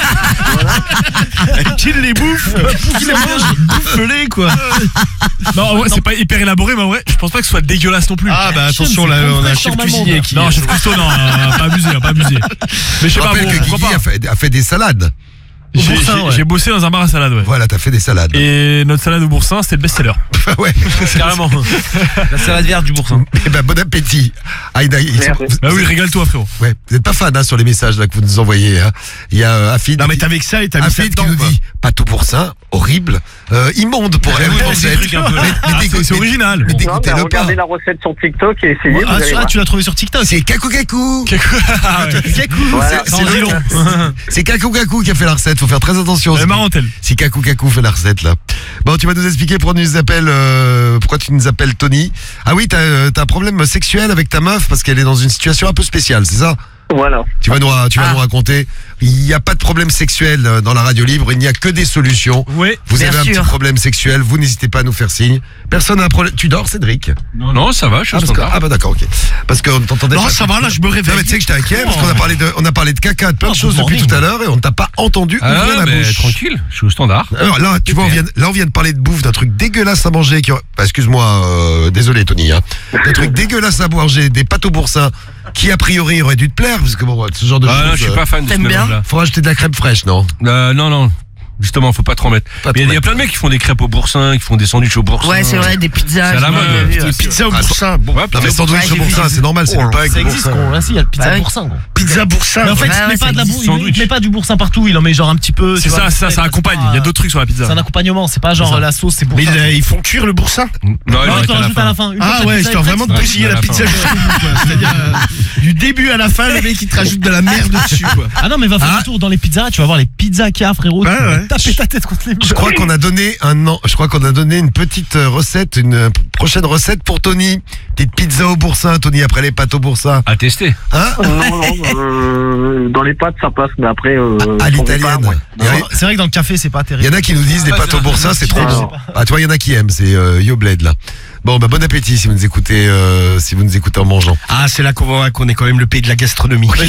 Qui les bouffe Qui les mange Bouffe-les, quoi. Non, ouais, c'est pas hyper élaboré, mais en vrai, je pense pas que ce soit dégueulasse non plus. Ah, bah, attention, là, on a un chef cuisinier qui. Non, chef cuistot, non, euh, pas abusé, pas abusé. Mais je sais Je pas, rappelle bon, que pourquoi Guigui pas. a fait, a fait des salades. J'ai boursin, j'ai- ouais. j'ai bossé dans un bar à salade, ouais. Voilà, t'as fait des salades. Et notre salade au boursin, c'était le best-seller. ouais. Carrément. La salade verte du boursin. Eh ben, bon appétit. Aïda, ils sont- Merci. Bah oui, régale-toi, frérot. ouais. Vous êtes pas fan hein, sur les messages là, que vous nous envoyez. Hein. Il y a euh, Afid, Non, mais t'avais que ça et t'as mis ça Afid qui dedans, nous quoi. dit pâte au boursin, horrible, euh, immonde pour elle. oui, pour c'est des cette- trucs un peu- Mais- mais Ah, dégo- c'est- c'est mais- original. Mais Non, mais dégoûtez-le pas. regardez la recette sur TikTok et essayez. Ah, vous allez tu, ah, voir. tu l'as trouvé sur TikTok. C'est Kakou Kakou. Ah ouais. Voilà. C'est- c'est le- C'est Kakou Kakou qui a fait la recette. Faut faire très attention. Elle est marrante, elle. Si Kakou Kakou fait la recette là. Bon, tu vas nous expliquer pourquoi tu nous appelles, euh, pourquoi tu nous appelles Tony. Ah oui, t'as euh, t'as un problème sexuel avec ta meuf parce qu'elle est dans une situation un peu spéciale, c'est ça? Voilà. Tu vas nous, ra- tu vas Ah. nous raconter. Il n'y a pas de problème sexuel euh, dans la radio libre. Il n'y a que des solutions. Ouais. Vous Bien avez un sûr. petit problème sexuel. Vous n'hésitez pas à nous faire signe. Personne n'a un problème. Tu dors, Cédric? Non, non, ça va, je suis Ah, au parce que- standard. ah bah d'accord, ok. Parce qu'on t'entendait. Non, pas. ça va, là, je me Non, réveille. mais tu sais que j'étais inquiet parce qu'on a parlé de, on a parlé de caca, de plein de Oh, choses good depuis morning. tout à l'heure et on ne t'a pas entendu Ah, ouvrir la mais bouche. tranquille, je suis au standard. Alors là, tu vois, on vient, là, on vient de parler de bouffe, d'un truc dégueulasse à manger. Qui... aurait- bah, excuse-moi, euh, désolé Tony. Hein. D'un truc dégueulasse à manger, des pâtes au boursin, qui a priori aurait dû te plaire, parce que bon, ce genre de Ah, choses. non, je suis euh, pas fan de ce T'aimes bien mélange-là. Faut rajouter de la crème fraîche, non? Euh, non, non. Justement, faut pas trop en mettre. Pas Mais il y a- trop il y a plein de mecs qui font des crêpes au boursin, qui font des sandwichs au boursin. Ouais, c'est vrai, des pizzas. C'est à la j'ai mode, vu, ouais. euh, Des pizzas au Ah, boursin. Bon, Ouais, Non, mais sandwich Ouais, au j'ai vu, boursin, j'ai c'est vu. normal, c'est le pain avec Ça le existe, boursin. gros. Là, si, il y a le pizza Bah oui. boursin, gros. pizza boursin. Mais en fait, Ouais, il ouais, met pas ça de la existe, bourre, il met- il sandwich. met pas du boursin partout, il en met genre un petit peu. C'est tu vois, ça, vite ça, fait, ça parce que accompagne. c'est Il y a pas- d'autres trucs sur la pizza. C'est un accompagnement, c'est pas genre ça. la sauce, c'est Mais boursin. ils ils font cuire le boursin. Non, il Non, en tu reste à la rajoutes à fin. la fin. Une fois Ah que la ouais, pizza histoire est vraiment de prête, bousiller à la la pizza fin. jusqu'au bout, quoi. C'est-à-dire, euh, du début à la fin, le mec il te rajoute de la merde dessus, quoi. Ah non, mais va faire un tour dans les pizzas, tu vas voir les pizzas qu'il y a, frérot. Ouais, tu vas ouais. taper ta tête contre les murs. Je crois qu'on a donné un an, je crois qu'on a donné une petite euh, recette, une euh, prochaine recette pour Tony. Petite pizza au boursin, Tony, après les pâtes au boursin. À tester. Hein? Non, non, euh, dans les pâtes ça passe, mais après. Euh, À je trouve l'italienne. pas, ouais. Il y a- C'est vrai que dans le café, c'est pas Il y terrible. en a qui nous disent des pâtes au boursin, c'est trop bon. Ah, tu vois, il y en a qui aiment, c'est euh, Yo Bled, là. Bon, bah, bon appétit si vous nous écoutez, euh, si vous nous écoutez en mangeant. Ah, c'est là qu'on voit qu'on est quand même le pays de la gastronomie. Tu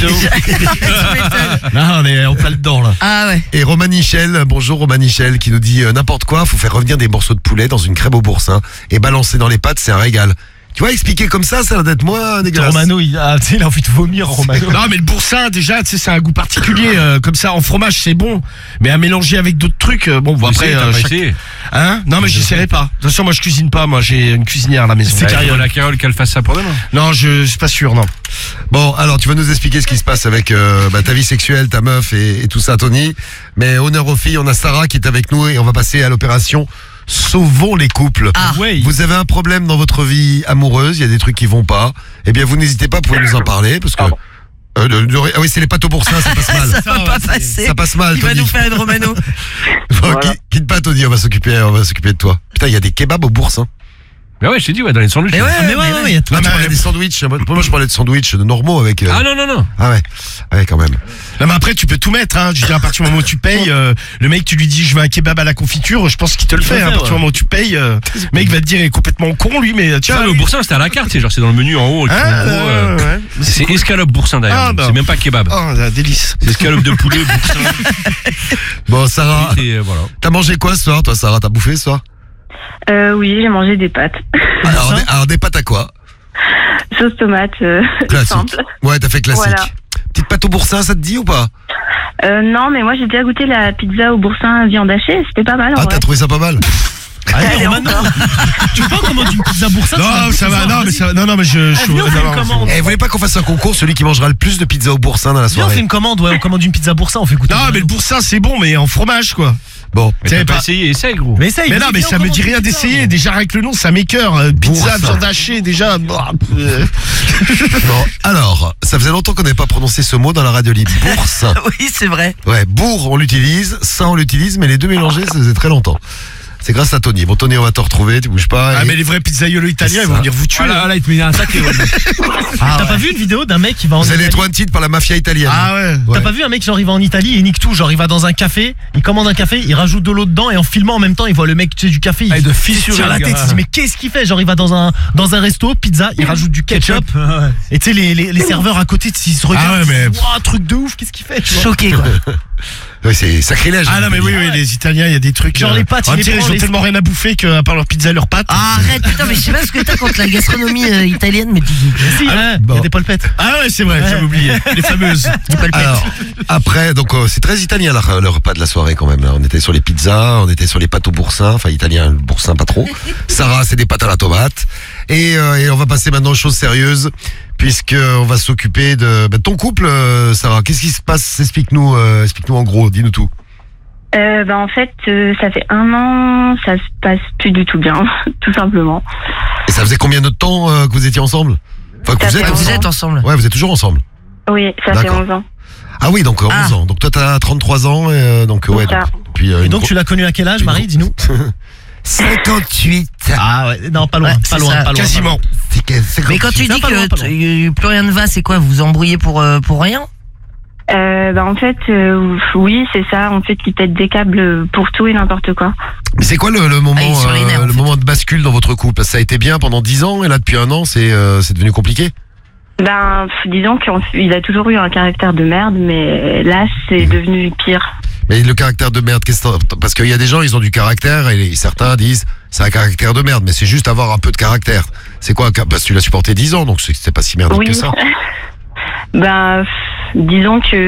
m'étonnes. Là, on est en plein dedans, là. Ah ouais. Et Roman Michel, bonjour Roman Michel, qui nous dit euh, n'importe quoi, faut faire revenir des morceaux de poulet dans une crème au boursin et balancer dans les pâtes, c'est un régal. Tu vois, expliquer comme ça, ça va d'être moins dégueulasse. Romano, il a, tu sais, il a envie de vomir, Romano. Non, mais le boursin, déjà, tu sais, c'est un goût particulier. euh, comme ça, en fromage, c'est bon. Mais à mélanger avec d'autres trucs, euh, bon, bon après. Après, t'as euh, pas chaque- essayé. Hein? Non, mais j'essaierai pas. De toute façon, moi, je cuisine pas. Moi, j'ai une cuisinière à la maison. C'est Carole, la Carole qu'elle fasse ça pour demain. Non, je suis pas sûr, non. Bon, alors tu vas nous expliquer ce qui se passe avec euh, bah, ta vie sexuelle, ta meuf et, et tout ça, Tony. Mais honneur aux filles, on a Sarah qui est avec nous et on va passer à l'opération Sauvons les couples. Ah. Ouais. Vous avez un problème dans votre vie amoureuse, il y a des trucs qui vont pas. Eh bien, vous n'hésitez pas, vous pouvez nous en parler parce que. Euh, le- le- ah oui, c'est les pâtes au boursin, ça passe mal. Ça va pas passer. Ça passe mal, Il va Tony. nous faire une Romano. Bon, Voilà. qui- quitte pas, Tony, on va s'occuper, on va s'occuper de toi. Putain, il y a des kebabs au boursin. Mais ouais, je t'ai dit, ouais, dans les sandwichs. Mais ouais, Ah, mais ouais, ouais, il y a tout. Ah, tu parlais des sandwichs. Moi, je parlais de sandwichs normaux avec. euh, Ah non, non, non. Ah ouais. Ouais, quand même. Non mais après tu peux tout mettre hein. Je veux dire à partir du moment où tu payes euh, le mec tu lui dis je veux un kebab à la confiture, je pense qu'il te le Il fait le hein. À fait, partir du ouais. moment où tu payes euh, le mec va te dire il est complètement con lui mais tiens Ça, le allez. boursin, c'était à la carte, c'est genre, c'est dans le menu en haut. et Hein, en gros, euh, ouais, ouais. C'est escalope boursin d'ailleurs. Ah, bah. C'est même pas kebab. Oh un délice. C'est escalope de poulet, boursin. Bon, Sarah, Et euh, voilà. t'as mangé quoi ce soir, toi, Sarah? T'as bouffé ce soir? Euh, oui, j'ai mangé des pâtes. alors, des, alors, des pâtes à quoi? Sauce tomate, euh, Classique. simple. Ouais, t'as fait classique. Voilà. Petite pâte au boursin, ça te dit ou pas? Euh, non, mais moi j'ai déjà goûté la pizza au boursin viande hachée, c'était pas mal en Ah, vrai. t'as trouvé ça pas mal? Ah, Allez, non, maintenant. Tu peux pas commander une pizza boursin? Non ça va non mais ça non non mais je je Eh, viens, on fait non, une non, commande. Eh, vous voulez pas qu'on fasse un concours, celui qui mangera le plus de pizza au boursin dans la Viens, on fait soirée? une commande, ouais, on commande une pizza boursin, on fait goûter. non mais le boursin c'est bon mais en fromage quoi. Bon. Mais C'est t'as pas pas- essayé, essaye gros. Mais essaye. Mais non mais viens, ça on me commande dit une rien pizza. d'essayer déjà avec le nom ça m'écœure euh, pizza Boursin. viande hachée déjà bah, euh, Bon, alors, ça faisait longtemps qu'on n'avait pas prononcé ce mot dans la radio libre. Bourse. Oui, c'est vrai. Ouais, bourre, on l'utilise, ça, on l'utilise, mais les deux mélangés, ça faisait très longtemps. C'est grâce à Tony. Bon, Tony, on va te retrouver, tu bouges pas. ah et- mais les vrais pizzaiolos italiens ils vont ça. venir vous tuer. Voilà, là, il te met un sac et ouais. T'as pas vu une vidéo d'un mec qui va en Vous allez Italie? être wanted par la mafia italienne. Ah ouais. Ouais. T'as pas vu un mec genre il va en Italie et il nique tout, genre il va dans un café, il commande un café, il rajoute de l'eau dedans et en filmant en même temps il voit le mec tu sais, du café, il, Ah, il doit il fissurer, tire la le tête, gars. il se dit mais qu'est-ce qu'il fait? Genre il va dans un dans un resto, pizza, il rajoute du ketchup, et tu sais les, les, les serveurs à côté ils se regardent, Ah ouais, mais- ils disent, Ouah, truc de ouf, qu'est-ce qu'il fait tu vois? Choqué, quoi. Ouais, c'est sacrilège. Ah non mais oui oui les Italiens il y a des trucs Genre euh, les pâtes, on il les dirait, prend, ils ont les- tellement rien à bouffer que à part leur pizza et leurs pâtes. Ah, arrête, putain, mais je sais pas ce que t'as contre la gastronomie euh, italienne, mais tu Si, hein, il bon. y a des polpettes. Ah ouais c'est vrai j'avais oublié les fameuses. dis pas le pète. Alors, après, donc euh, c'est très italien là, le repas de la soirée quand même. Là. On était sur les pizzas, on était sur les pâtes au boursin, enfin italien, le boursin pas trop. Sarah, c'est des pâtes à la tomate. Et, euh, et on va passer maintenant aux choses sérieuses, puisque on va s'occuper de bah, ton couple, euh, Sarah. Qu'est-ce qui se passe? Explique-nous, euh, explique-nous en gros, dis-nous tout. Euh, bah, en fait, euh, ça fait un an, ça se passe plus du tout bien, tout simplement. Et ça faisait combien de temps euh, que vous étiez ensemble? Enfin, que Ça vous fait êtes onze Vous ans. êtes ensemble. Ouais, vous êtes toujours ensemble. Oui, ça fait D'accord. onze ans. Ah oui, donc euh, Ah. onze ans. Donc toi, t'as trente-trois ans, et, euh, donc euh, ouais. C'est ça. Donc, depuis, euh, Et une donc gro- tu l'as connu à quel âge, Marie, dis-nous? cinquante-huit. Ah ouais, non, pas loin, Ouais, pas c'est loin, ça. pas loin. Quasiment. C'est que- cinquante-huit. Mais quand tu Non, dis pas loin, que pas loin. t- euh, plus rien ne va, c'est quoi? Vous vous embrouillez pour, euh, pour rien? Euh, bah, en fait, euh, oui, c'est ça. En fait, il pète des câbles pour tout et n'importe quoi. Mais c'est quoi le, le moment, Ah, il est sur les nerfs, euh, en le fait. moment de bascule dans votre couple? Ça a été bien pendant dix ans et là depuis un an, c'est euh, c'est devenu compliqué. Ben, pff, disons qu'il a toujours eu un caractère de merde, mais là, c'est devenu pire. Mais le caractère de merde, qu'est-ce que t'en- parce qu'il y a des gens, ils ont du caractère et certains disent c'est un caractère de merde, mais c'est juste avoir un peu de caractère. C'est quoi? Parce que tu l'as supporté dix ans, donc c'est c'est pas si merdique Oui. que ça. Ben, pff, disons que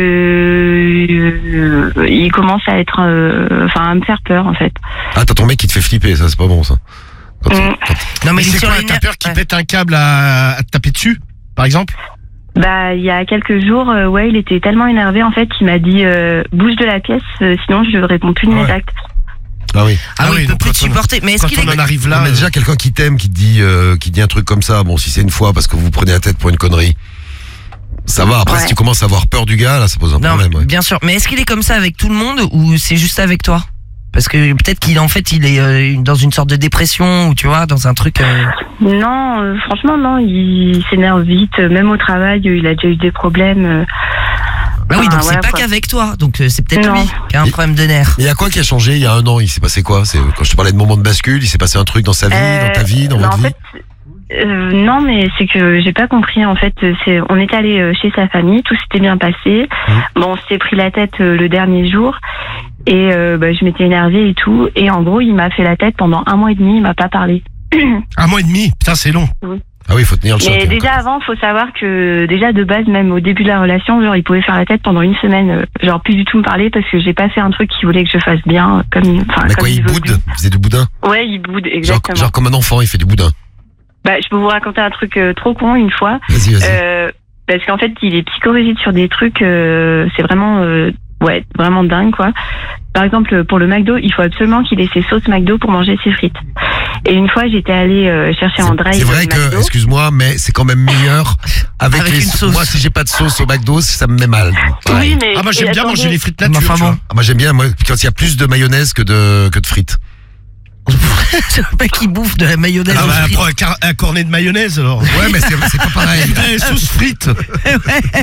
euh, il commence à être, euh, enfin, à me faire peur en fait. Ah, t'as ton mec qui te fait flipper, ça c'est pas bon ça. Quand- Mm. quand- Non, mais Mais il est c'est sur quoi les t'as nerfs. peur qu'il Ouais. pète un câble à, à te taper dessus par exemple? Bah, il y a quelques jours, euh, ouais, il était tellement énervé en fait qu'il m'a dit euh, bouge de la pièce, euh, sinon je réponds plus de mes Ouais. actes. Ah oui. Ah, Ah oui, oui, il peut donc plus te quand on- supporter. Mais est-ce Quand qu'il on est. en arrive Non, là, mais euh, déjà quelqu'un qui t'aime, qui te dit, euh, qui dit un truc comme ça. Bon, si c'est une fois parce que vous prenez la tête pour une connerie, ça va. Après, Ouais. si tu commences à avoir peur du gars, là, ça pose un Non, problème. Ouais. bien sûr. Mais est-ce qu'il est comme ça avec tout le monde ou c'est juste avec toi? Parce que peut-être qu'il en fait il est euh, dans une sorte de dépression ou tu vois dans un truc. euh, Non, euh, franchement non, il s'énerve vite, euh, même au travail, euh, il a déjà eu des problèmes. euh. Bah oui, Enfin, donc c'est voilà, pas quoi. qu'avec toi. Donc euh, c'est peut-être Non. lui qui a un Et- problème de nerfs. Mais il y a quoi qui a changé il y a un an? Il s'est passé quoi? C'est quand je te parlais de moment de bascule, il s'est passé un truc dans sa vie, Euh, dans ta vie, dans bah, votre en vie. fait, euh, non, mais c'est que j'ai pas compris. En fait, c'est, on est allé euh, chez sa famille, tout s'était bien passé. Mmh. Bon, on s'était pris la tête euh, le dernier jour et euh, bah, je m'étais énervée et tout. Et en gros, il m'a fait la tête pendant un mois et demi. Il m'a pas parlé. un mois et demi, putain c'est long. Ah oui, il faut tenir le choc. Mais hein, déjà quand- avant, faut savoir que déjà de base, même au début de la relation, genre il pouvait faire la tête pendant une semaine, euh, genre plus du tout me parler parce que j'ai pas fait un truc qu'il voulait que je fasse bien, comme, enfin, Mais comme quoi, il veut, boude? lui. Il faisait du boudin? Ouais, il boude, Genre, exactement. genre comme un enfant, il fait du boudin. Bah, je peux vous raconter un truc euh, trop con une fois. Vas-y, vas-y. Euh, parce qu'en fait, il est psychorigide sur des trucs, euh, c'est vraiment, euh, ouais, vraiment dingue, quoi. Par exemple, pour le McDo, il faut absolument qu'il ait ses sauces McDo pour manger ses frites. Et une fois, j'étais allée euh, chercher en drive C'est vrai au que, McDo. excuse-moi, mais c'est quand même meilleur avec, Avec les une sauce. Moi, si j'ai pas de sauce au McDo, ça me met mal. Ouais. Oui, mais Ah moi j'aime et bien attendez, manger les frites nature. Enfin tu bon. vois. Ah, moi, j'aime bien moi, quand il y a plus de mayonnaise que de, que de frites. C'est le mec qui bouffe de la mayonnaise. Ah aux bah, frites. prends un, car- un cornet de mayonnaise alors. Ouais, mais c'est c'est pas pareil. Des sauces frites. Ouais.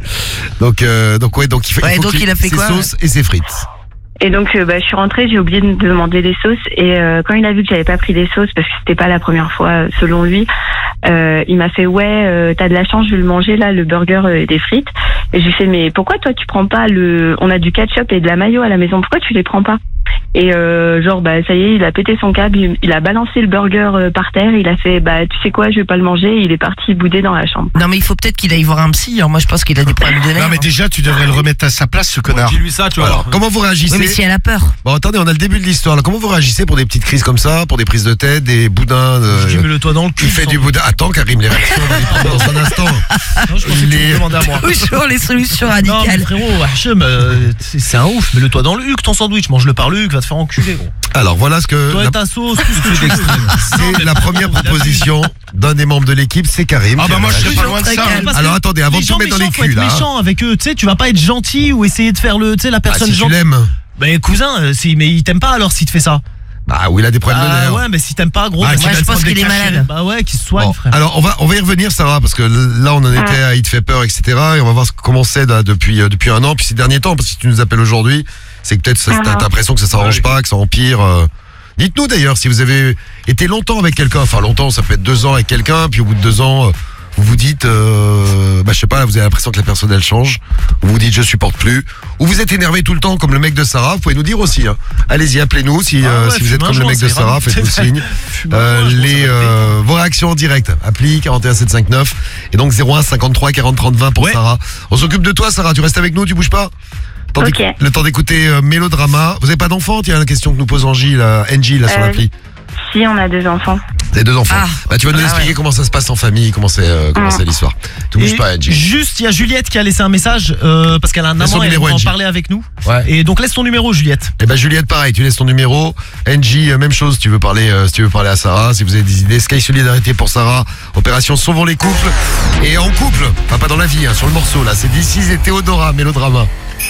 Donc, euh, donc ouais, donc il, fait, Ouais, il faut donc qu'il- il a fait ses quoi, sauces et ses frites. Et donc, euh, bah, je suis rentrée, j'ai oublié de demander les sauces. Et euh, quand il a vu que j'avais pas pris les sauces, parce que c'était pas la première fois, euh, selon lui, euh, il m'a fait ouais, euh, t'as de la chance, je vais le manger là, le burger euh, et des frites. Et je lui fais mais pourquoi toi tu prends pas le, on a du ketchup et de la mayo à la maison, pourquoi tu les prends pas? Et euh, genre bah ça y est, il a pété son câble, il, il a balancé le burger euh, par terre, il a fait bah tu sais quoi, je vais pas le manger, et il est parti bouder dans la chambre. Non mais il faut peut-être qu'il aille voir un psy. Hein. Moi je pense qu'il a des problèmes de nerfs. Non mais déjà tu devrais le remettre à sa place ce connard. Dis-lui ça, tu vois. Alors, comment vous réagissez Oui, mais si elle a peur. Bon, attendez, on a le début de l'histoire. Là. Comment vous réagissez pour des petites crises comme ça, pour des prises de tête, des boudins de... Je dis, mets-le-toi dans le cul. Il fait sans- du boudin. Attends, Karim, les réactions, on va les prendre dans un instant. Non, je pensais que tu Les- me demandais à moi. Toujours les solutions Non, mais radicales. frérot, Hachem, euh, c'est c'est un ouf. Mets-le-toi dans le huc, ton sandwich. Mange-le par le huc, va te faire enculer, gros. Alors, voilà ce que... Toi la- et ta sauce, tout ce que tu veux. C'est la première proposition d'un des membres de l'équipe, c'est Karim. Ah qui bah a moi je réagi. serais pas loin de ça. Parce que Alors, attendez, avant les de tout gens mettre dans les méchants, faut culs, être là. hein. méchant avec eux, tu sais, tu vas pas être gentil ou essayer de faire le, tu sais, la Ah, personne si tu gentille. l'aimes. Ben cousin, euh, si, mais il t'aime pas alors s'il te fait ça. Bah oui, il a des problèmes de Ah nerfs. ouais, mais si t'aimes pas, gros, Ah, bah, tu tu Moi vas je te pense prendre qu'il des est cachets. malade. Bah ouais, qu'il se soigne, Bon, frère. alors on va on va y revenir, Sarah, parce que là on en était à Il te fait peur, et cetera. Et on va voir ce- comment c'est là, depuis euh, depuis un an, puis ces derniers temps, parce que si tu nous appelles aujourd'hui, c'est que peut-être ça- t'as t'as l'impression que ça s'arrange pas, que ça empire. euh. Dites-nous d'ailleurs si vous avez été longtemps avec quelqu'un, enfin longtemps, ça peut être deux ans avec quelqu'un, puis au bout de deux ans, euh, vous vous dites, euh, bah je sais pas, vous avez l'impression que la personne elle change, ou vous vous dites je supporte plus, ou vous êtes énervé tout le temps comme le mec de Sarah. Vous pouvez nous dire aussi. Hein. Allez-y, appelez-nous si, Ah euh, ouais, si vous êtes fume un comme le joint, mec de ça ira Sarah, vite. faites-nous signe. Fume un Euh, joint, je pense les que ça va euh, vos réactions en direct, appli quarante et un sept cent cinquante-neuf et donc zéro un cinquante-trois quarante trente vingt pour Ouais. Sarah. On s'occupe de toi, Sarah, tu restes avec nous, tu bouges pas. Le temps Ok. d'écou- Le temps d'écouter euh, Mélodrama. Vous avez pas d'enfant? Tiens, la question que nous pose Angie, là, Angie, là, sur Euh, l'appli. Si on a deux enfants. Vous avez deux enfants. Ah. Bah, tu vas nous Ah expliquer ouais. comment ça se passe en famille, comment c'est euh, comment Ah. c'est l'histoire. Tu bouges Et pas, Angie. Juste, il y a Juliette qui a laissé un message euh, parce qu'elle a un Laisse son amant et elle numéro, va en Angie. parler avec nous. Ouais. Et donc laisse ton numéro, Juliette. Et bah Juliette, pareil, tu laisses ton numéro. Angie, euh, même chose, si tu veux parler, euh, si tu veux parler à Sarah, si vous avez des idées. Sky Solidarité pour Sarah. Opération Sauvons les couples. Et en couple, enfin pas dans la vie, hein, sur le morceau là. C'est D six et Théodora, Mélodrama.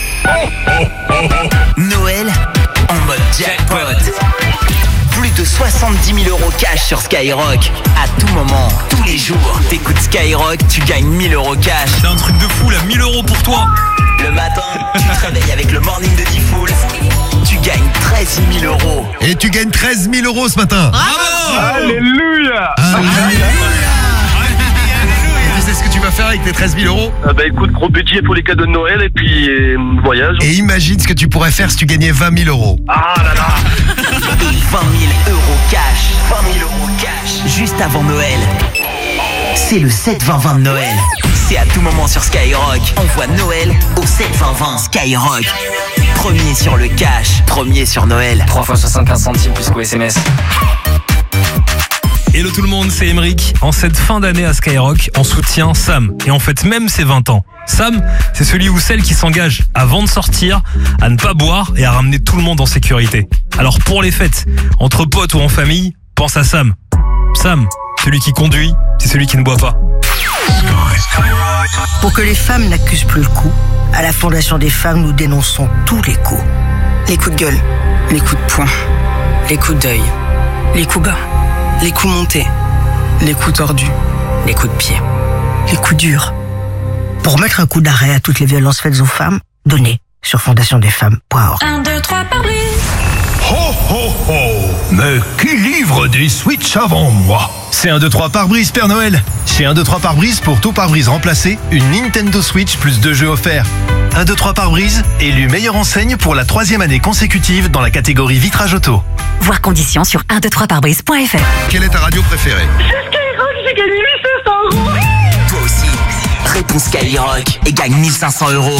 Noël en mode jackpot. Plus de soixante-dix mille euros cash sur Skyrock. À tout moment, tous les jours, t'écoutes Skyrock, tu gagnes mille euros cash. C'est un truc de fou là, mille euros pour toi. Le matin, tu te réveilles avec le morning de Diffoul. Tu gagnes treize mille euros. Et tu gagnes treize mille euros ce matin. Alléluia. Et tu sais ce que tu vas faire avec tes treize mille euros? Ah bah écoute, gros budget pour les cadeaux de Noël et puis euh, voyage. Et imagine ce que tu pourrais faire si tu gagnais vingt mille euros. Ah là là. Et vingt mille euros cash. vingt mille euros cash. Juste avant Noël. C'est le sept vingt vingt de Noël. C'est à tout moment sur Skyrock. Envoie Noël au sept vingt vingt. Skyrock. Premier sur le cash. Premier sur Noël. trois fois soixante-quinze centimes plus qu'au S M S. Hello tout le monde, c'est Emeric. En cette fin d'année à Skyrock, on soutient Sam. Et en fait même ses vingt ans. Sam, c'est celui ou celle qui s'engage avant de sortir, à ne pas boire et à ramener tout le monde en sécurité. Alors pour les fêtes, entre potes ou en famille, pense à Sam. Sam, celui qui conduit, c'est celui qui ne boit pas. Pour que les femmes n'accusent plus le coup, à la Fondation des femmes, nous dénonçons tous les coups. Les coups de gueule, les coups de poing, les coups d'œil, les coups bas, les coups montés, les coups tordus, les coups de pied, les coups durs. Pour mettre un coup d'arrêt à toutes les violences faites aux femmes, donnez sur fondation des femmes point org. un, deux, trois, Paris. Ho ho ho! Mais qui livre des Switch avant moi? C'est un deux trois pare-brise Père Noël. Chez un deux trois pare-brise, pour tout pare-brise remplacé, une Nintendo Switch plus deux jeux offerts. un deux trois pare-brise, élu meilleure enseigne pour la troisième année consécutive dans la catégorie vitrage auto. Voir conditions sur un deux trois pare-brise point F R. Quelle est ta radio préférée? Skyrock, j'ai gagné mille cinq cents euros. Toi aussi, réponds Skyrock et gagne mille cinq cents euros.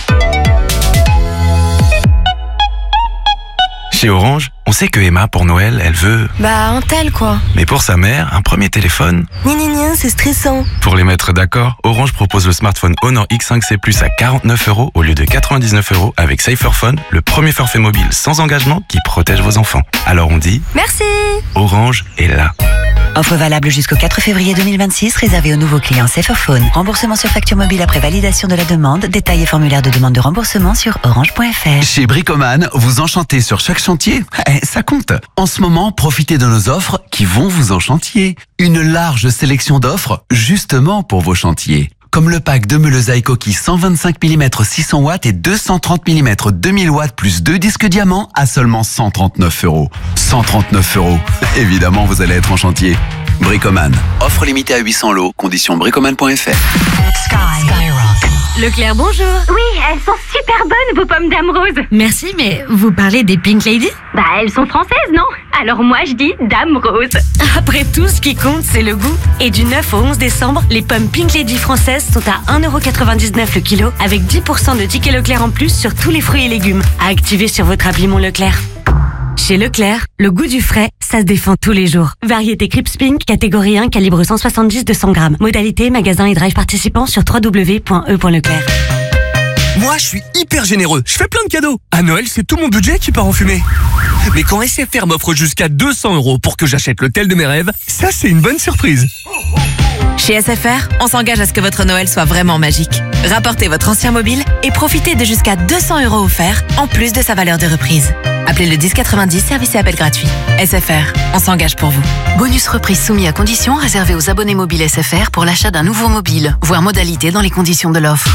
Chez Orange, on sait que Emma, pour Noël, elle veut... Bah, un tel quoi. Mais pour sa mère, un premier téléphone. Ni ni ni, c'est stressant. Pour les mettre d'accord, Orange propose le smartphone Honor X cinq C Plus à quarante-neuf euros au lieu de quatre-vingt-dix-neuf euros avec Saferphone, le premier forfait mobile sans engagement qui protège vos enfants. Alors on dit... Merci. Orange est là. Offre valable jusqu'au quatre février deux mille vingt-six, réservée aux nouveaux clients Saferphone. Remboursement sur facture mobile après validation de la demande. Détails et formulaire de demande de remboursement sur orange point f r. Chez Bricoman, vous enchantez sur chaque chantier. Eh, ça compte. En ce moment, profitez de nos offres qui vont vous enchantier. Une large sélection d'offres justement pour vos chantiers. Comme le pack de meules à coquilles cent vingt-cinq millimètres six cents watts et deux cent trente millimètres deux mille watts plus deux disques diamants à seulement cent trente-neuf euros. cent trente-neuf euros. Évidemment, vous allez être en chantier. Bricoman. Offre limitée à huit cents lots. Conditions bricoman point f r. Leclerc, bonjour. Oui, elles sont super bonnes, vos pommes Dame Rose. Merci, mais vous parlez des Pink Lady? Bah, elles sont françaises, non? Alors moi, je dis Dame Rose. Après tout, ce qui compte, c'est le goût. Et du neuf au onze décembre, les pommes Pink Lady françaises sont à un euro quatre-vingt-dix-neuf le kilo, avec dix pour cent de tickets Leclerc en plus sur tous les fruits et légumes. À activer sur votre appli Mon Leclerc. Chez Leclerc, le goût du frais, ça se défend tous les jours. Variété Crips Pink, catégorie un, calibre cent soixante-dix à deux cents grammes. Modalité, magasin et drive participants sur w w w point e point leclerc. Moi, je suis hyper généreux. Je fais plein de cadeaux. À Noël, c'est tout mon budget qui part en fumée. Mais quand S F R m'offre jusqu'à deux cents euros pour que j'achète l'hôtel de mes rêves, ça, c'est une bonne surprise. Chez S F R, on s'engage à ce que votre Noël soit vraiment magique. Rapportez votre ancien mobile et profitez de jusqu'à deux cents euros offerts, en plus de sa valeur de reprise. Appelez le dix quatre-vingt-dix, service et appel gratuit. S F R, on s'engage pour vous. Bonus reprise soumis à conditions réservé aux abonnés mobiles S F R pour l'achat d'un nouveau mobile. Voir modalité dans les conditions de l'offre.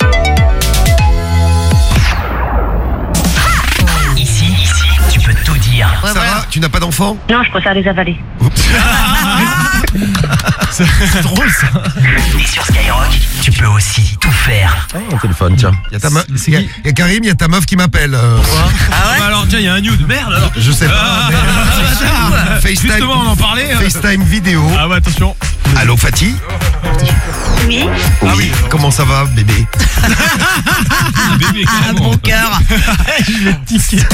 Ici, ici, tu peux tout dire. Ça va? Tu n'as pas d'enfant? Non, je préfère les avaler. C'est drôle ça. Et sur Skyrock, tu peux aussi tout faire. Oh, mon téléphone, tiens. Il y a ta meuf. Il y a- il y a Karim, il y a ta meuf qui m'appelle. euh, Ah ouais? Alors tiens, il y a un nude. Merde alors. Je sais pas. mais- FaceTime. Justement, on en parlait. euh. FaceTime vidéo. Ah ouais, attention. Allô, Fatih? Oui. Ah oui. Comment ça va, bébé? Bébé, Ah, mon cœur. Je vais te tiquer.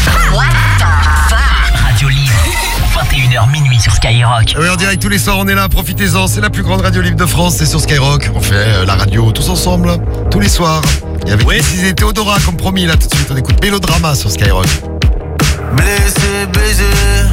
Radio Libre, vingt et une heures minuit sur Skyrock. Oui, en direct tous les soirs, on est là, profitez-en. C'est la plus grande radio libre de France, c'est sur Skyrock. On fait euh, la radio tous ensemble, tous les soirs. Et avec précisé Théodora, comme promis, là tout de suite, on écoute Mélodrama sur Skyrock. Blessé, baisé,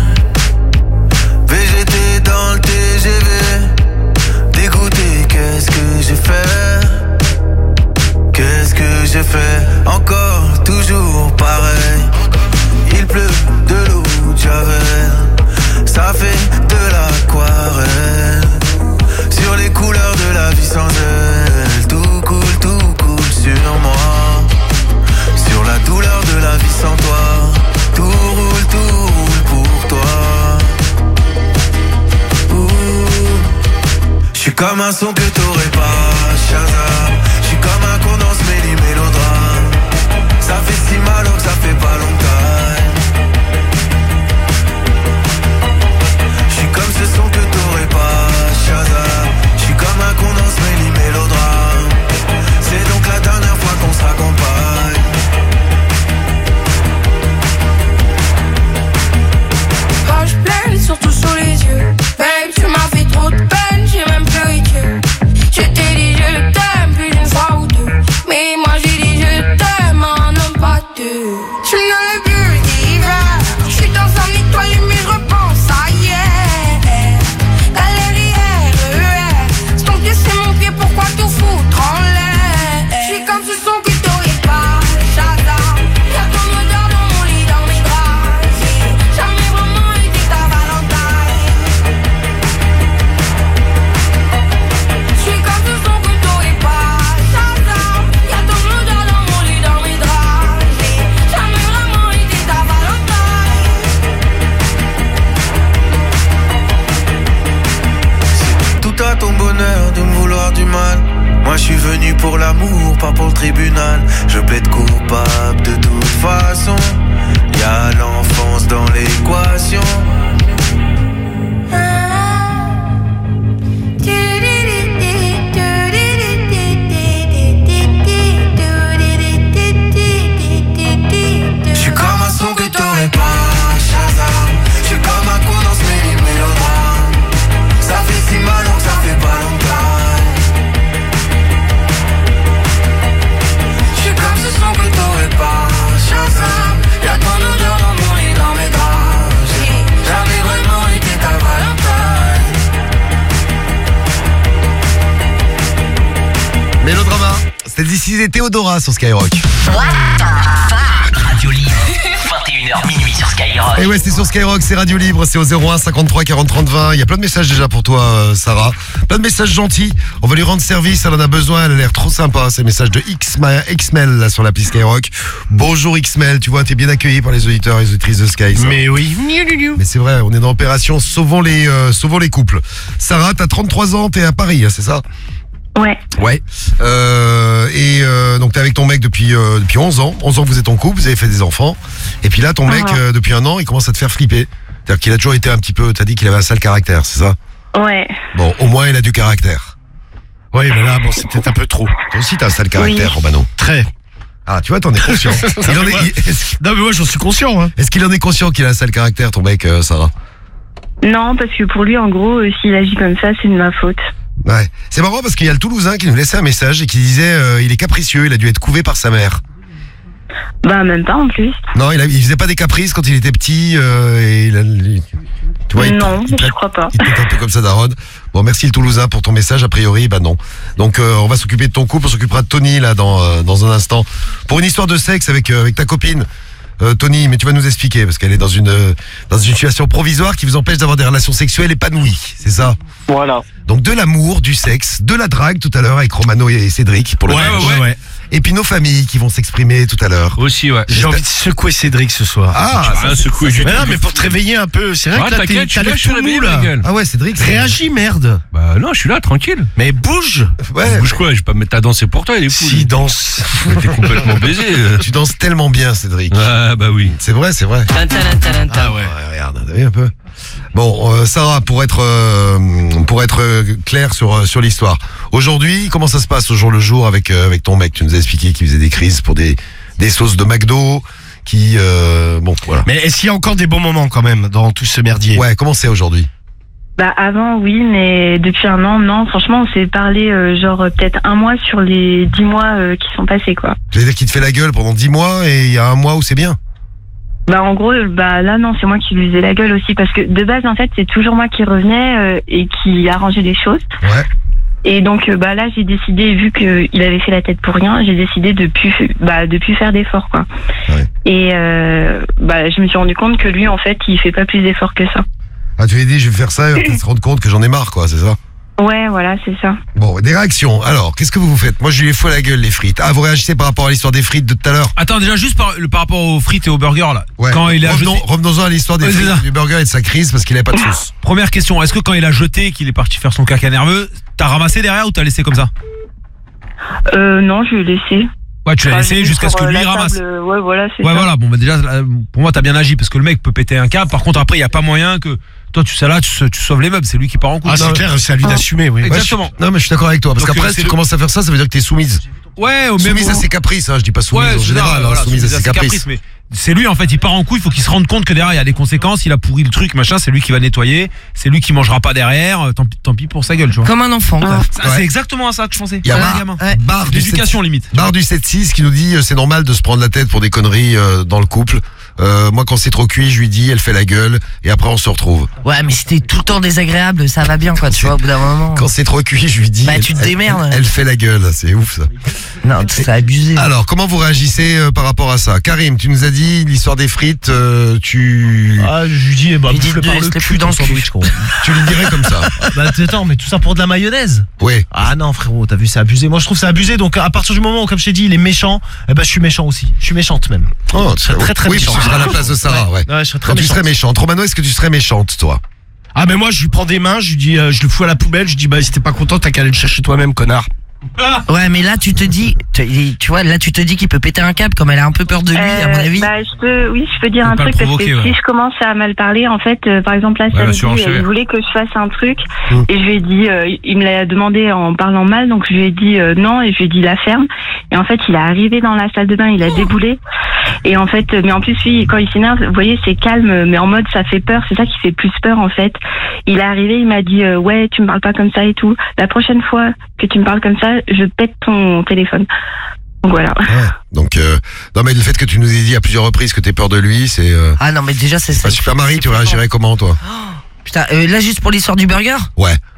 V G T dans le T G V. Dégoûté, qu'est-ce que j'ai fait? Qu'est-ce que j'ai fait? Encore, toujours pareil. Il pleut de l'eau de Javel. Ça fait de l'aquarelle. Sur les couleurs de la vie sans elle. Tout coule, tout coule sur moi. Sur la douleur de la vie sans toi. Tout roule, tout roule pour toi. J'suis comme un son que t'aurais pas, Shazam. J'suis comme un condense mêlé mélodrame. Ça fait si mal que ça fait pas longtemps. J'suis comme ce son que t'aurais pas, Shazam. J'suis comme un condense mêlé mélodrame. C'est donc la dernière fois qu'on se raccompagne. Quand je pleure, surtout sous les yeux. Babe, tu m'as fait trop de peine, j'ai même pleuré Dieu. Je t'ai dit je t'aime plus d'une fois ou deux. Mais moi j'ai dit je t'aime un homme pas deux. Je ne l'ai plus d'hiver. Je suis dans un étoile mais je repense à hier. Galerie R E R. Ton pied c'est mon pied, pourquoi tout foutre en l'air? Je suis comme ce son que t'aurais pas, Shazam. Y'a ton odeur dans mon lit, dans mes draps. J'ai jamais vraiment été ta Valentine. Je suis comme ce son que t'aurais pas, Shazam. Y'a ton odeur dans mon lit, dans mes draps. J'ai jamais vraiment été ta Valentine. Tout à ton bonheur de me vouloir du mal. Moi je suis venu pour l'amour, pas pour le tribunal. Je plaide coupable de toute façon. Y'a l'enfance dans l'équation. Je suis comme un son que t'aurais pas, Shazam. Je suis comme un condense mêlé mélodrame. Ça fait si mal que ça fait pas longtemps. Je suis comme ce son que t'aurais pas, Shazam. Y'a ton odeur dans mon lit, dans mes draps. J'ai C'était Disney Théodora sur Skyrock. Radio Libre, vingt et une heures minuit sur Skyrock. Et ouais, c'est sur Skyrock, c'est Radio Libre, c'est au zéro un cinquante-trois quarante trente vingt. Il y a plein de messages déjà pour toi, euh, Sarah. Plein de messages gentils. On va lui rendre service, elle en a besoin, elle a l'air trop sympa. C'est le message de Xmel là sur l'appli Skyrock. Bonjour Xmel, tu vois, t'es bien accueilli par les auditeurs et les auditrices de Sky. Ça. Mais oui. Mais c'est vrai, on est dans l'opération Sauvons les, euh, sauvons les couples. Sarah, t'as trente-trois ans, t'es à Paris, c'est ça ? Ouais. Ouais. Euh, et euh, donc t'es avec ton mec depuis euh, depuis onze ans. onze ans que vous êtes en couple, vous avez fait des enfants. Et puis là, ton mec, euh, depuis un an, il commence à te faire flipper. C'est-à-dire qu'il a toujours été un petit peu... T'as dit qu'il avait un sale caractère, c'est ça ? Ouais. Bon, au moins il a du caractère. Oui, mais là, bon, c'est peut-être un peu trop. Toi aussi, t'as un sale caractère, Oui. Romano. Très. Ah, tu vois, t'en es conscient. Il en est- il- est-ce- Non, mais moi, j'en suis conscient. Hein. Est-ce qu'il en est conscient qu'il a un sale caractère, ton mec, euh, Sarah ? Non, parce que pour lui, en gros, euh, s'il agit comme ça, c'est de ma faute. Ouais. C'est marrant parce qu'il y a le Toulousain qui nous laissait un message et qui disait euh, il est capricieux, il a dû être couvé par sa mère. Bah, même pas en plus. Non, il, a, il faisait pas des caprices quand il était petit. Euh, et il a, il- tu vois, il- non, il- je crois pas. Il était un peu comme ça, Daron. Bon, merci le Toulousain pour ton message. A priori, bah non. Donc, euh, on va s'occuper de ton couple. On s'occupera de Tony là dans euh, dans un instant pour une histoire de sexe avec euh, avec ta copine. Euh, Tony, mais tu vas nous expliquer parce qu'elle est dans une euh, dans une situation provisoire qui vous empêche d'avoir des relations sexuelles épanouies, c'est ça ? Voilà. Donc de l'amour, du sexe, de la drague tout à l'heure avec Romano et Cédric pour le Ouais, match. ouais, ouais. Et puis nos familles qui vont s'exprimer tout à l'heure. Aussi, ouais. J'ai envie de secouer Cédric ce soir. Ah, Ah, secouer du mais non, mais pour te réveiller un peu. C'est vrai Ouais, que là, t'es- t'inquiète, je t'as suis là, l'air je suis tout mou, réveillé, là. ma gueule. Ah ouais, Cédric, c'est- Réagis, merde. Bah non, je suis là, tranquille. Mais bouge. Ouais. Bouge quoi, je vais pas me mettre à danser pour toi, il est fou. Si, danse. T'es complètement baisé. euh. Tu danses tellement bien, Cédric. Ah bah oui. C'est vrai, c'est vrai. Tan, tan, tan, tan, tan. Ah ouais. Ouais, regarde, t'as vu un peu. Bon, euh, Sarah, pour être euh, pour être euh, clair sur euh, sur l'histoire. Aujourd'hui, comment ça se passe au jour le jour avec euh, avec ton mec ? Tu nous as expliqué qu'il faisait des crises pour des des sauces de McDo, qui euh, bon voilà. Mais est-ce qu'il y a encore des bons moments quand même dans tout ce merdier ? Ouais, comment c'est aujourd'hui ? Bah, avant, oui, mais depuis un an, non. Franchement, on s'est parlé, euh, genre, euh, peut-être un mois sur les dix mois euh, qui sont passés, quoi. C'est-à-dire qu'il te fait la gueule pendant dix mois et il y a un mois où c'est bien. Bah, en gros, euh, bah, là, non, c'est moi qui lui faisais la gueule aussi, parce que de base, en fait, c'est toujours moi qui revenais euh, et qui arrangeait les choses. Ouais. Et donc, euh, bah, là, j'ai décidé, vu qu'il avait fait la tête pour rien, j'ai décidé de plus, bah, de plus faire d'efforts, quoi. Ouais. Et, euh, bah, je me suis rendu compte que lui, en fait, il fait pas plus d'efforts que ça. Ah, tu lui as dit je vais faire ça et tu te rends compte que j'en ai marre, quoi, c'est ça ? Ouais, voilà, c'est ça. Bon, des réactions. Alors, qu'est-ce que vous vous faites ? Moi, je lui ai fou à la gueule, les frites. Ah, vous réagissez par rapport à l'histoire des frites de tout à l'heure ? Attends, déjà, juste par, le- par rapport aux frites et aux burgers, là. Ouais. Quand il a Revenons, jeté... revenons-en à l'histoire des Ouais, c'est frites, ça. du burger et de sa crise parce qu'il avait pas de sauce. Première question, est-ce que quand il a jeté, qu'il est parti faire son caca nerveux, t'as ramassé derrière ou t'as laissé comme ça? Euh, non, je l'ai laissé. Ouais, tu l'as Enfin, laissé j'ai mis jusqu'à ce sur, que euh, lui la ramasse. table, euh, Ouais, voilà, c'est Ouais, ça. voilà, bon, bah déjà, là, pour moi, t'as bien agi parce que le mec peut péter un câble. Par contre, après, il y a pas moyen que toi, tu sais là, tu, tu sauves les meubles. C'est lui qui part en couille. Ah, c'est Non, clair, c'est à lui Ah. d'assumer, oui. Exactement. Ouais, je- non, mais je suis d'accord avec toi parce Donc, qu'après, euh, si c'est tu le- commences à faire ça, ça veut dire que t'es soumise. Ouais, au même Soumise à moment- ses caprices, hein, je dis pas soumise Ouais, en c'est général, ça, hein, voilà, soumise à ses caprices. mais c'est lui en fait, il part en couille, il faut qu'il se rende compte que derrière il y a des conséquences, il a pourri le truc, machin, c'est lui qui va nettoyer, c'est lui qui mangera pas derrière, euh, tant, pis- tant pis pour sa gueule, tu vois. Comme un enfant, quoi. Ça, C'est exactement à ça que je pensais. Il y a Ouais, Bar, gamin. Bar du L'éducation sept- limite. Bar du sept six qui nous dit euh, c'est normal de se prendre la tête pour des conneries euh, dans le couple. Euh, moi, quand c'est trop cuit, je lui dis, elle fait la gueule et après on se retrouve. Ouais, mais si t'es tout le temps désagréable, ça va bien, quoi, tu vois, au bout d'un moment. Quand c'est trop cuit, je lui dis, Bah, elle, tu te elle- démerdes. Elle, elle fait la gueule, c'est ouf ça. Non, c'est abusé. Alors, comment vous réagissez euh, par rapport à ça ? Karim, tu nous as dit l'histoire des frites, euh, tu... Ah, je lui dis, bah, Il dit bouffe-le de par laisser le plus cul dans ton le cul. sandwich, gros. tu lui dirais comme ça. Bah, attends, mais tout ça pour de la mayonnaise? Oui. Ah non, frérot, t'as vu, c'est abusé. Moi, je trouve c'est abusé. Donc, à partir du moment où, comme je t'ai dit, il est méchant, eh ben, je suis méchant aussi. Je suis méchante même. Oh, je serais très, très oui, méchant. tu seras à la place de Sarah, ouais. Ouais, je serais très Quand tu méchante. serais méchante. Romano, est-ce que tu serais méchante, toi ? Ah, mais moi, je lui prends des mains, je lui dis, euh, je le fous à la poubelle, je lui dis, bah, si t'es pas content, t'as qu'à aller le chercher toi-même, connard. Ouais, mais là, tu te dis, tu, tu vois, là, tu te dis qu'il peut péter un câble, comme elle a un peu peur de lui, à mon Euh, avis. bah, je peux, oui, je peux dire Faut un pas truc le parce provoquer, que ouais. si je commence à mal parler, en fait, euh, par exemple là Ouais, la samedi, surenchère. euh, il voulait que je fasse un truc Mmh. et je lui ai dit, euh, il me l'a demandé en parlant mal, donc je lui ai dit euh, non et je lui ai dit la ferme. Et en fait, il est arrivé dans la salle de bain, il a déboulé. Et en fait, euh, mais en plus lui, quand il s'énerve, vous voyez, c'est calme, mais en mode ça fait peur. C'est ça qui fait plus peur en fait. Il est arrivé, il m'a dit euh, ouais, tu me parles pas comme ça et tout. La prochaine fois que tu me parles comme ça, je pète ton téléphone. Donc voilà. Ouais. Donc, euh, non, mais le fait que tu nous aies dit à plusieurs reprises que t'es peur de lui, c'est... Euh... Ah non, mais déjà, c'est ça. Bah, Super Marie, tu réagirais comment, toi ? Putain, euh, là, juste pour l'histoire du burger? Ouais.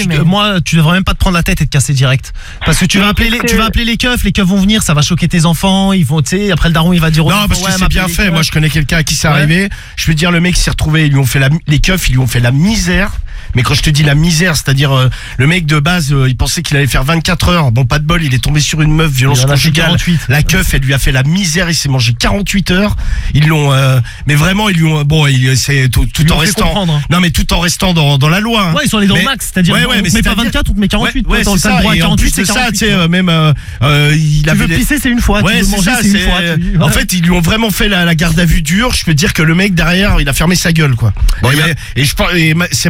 tu- mais- moi, tu devrais même pas te prendre la tête et te casser direct. Parce que tu vas Mais appeler les, qu'est-ce tu vas que- appeler les keufs, les keufs vont venir, ça va choquer tes enfants, ils vont, tu sais, après le daron, il va dire aux Non, enfants, parce que ouais, c'est m'appelez bien les fait. keufs. Moi, je connais quelqu'un à qui c'est Ouais. arrivé. Je peux dire, le mec s'est retrouvé, ils lui ont fait la, les keufs, ils lui ont fait la misère. Mais quand je te dis la misère, c'est-à-dire euh, le mec de base, euh, il pensait qu'il allait faire vingt-quatre heures. Bon, pas de bol, il est tombé sur une meuf, violence Il en a fait conjugale. quarante-huit. La keuf, elle lui a fait la misère. Il s'est mangé quarante-huit heures. Ils l'ont, euh, mais vraiment, ils lui ont, bon, il, c'est tout, tout Ils lui en ont fait restant. comprendre, hein. Non, mais tout en restant dans, dans la loi. hein. Ouais, ils sont allés dans Mais- le max, c'est-à-dire, Ouais, on ouais, te mais met pas c'est-à-dire- vingt-quatre, on te met quarante-huit, Ouais, ouais, toi, c'est t'as le ça. droit à Et en quarante-huit, plus de c'est ça, tu sais, quarante-huit, euh, même, euh, euh, il Tu avait veux les- pisser, c'est une fois. Ouais, tu veux c'est manger, ça, c'est une c'est- fois. tu- En ouais. fait, ils lui ont vraiment fait la, la garde à vue dure. Je peux dire que le mec derrière, il a fermé sa gueule, quoi. Bon, et, il y a- et je pense- et ma- c'est malheureux à dire,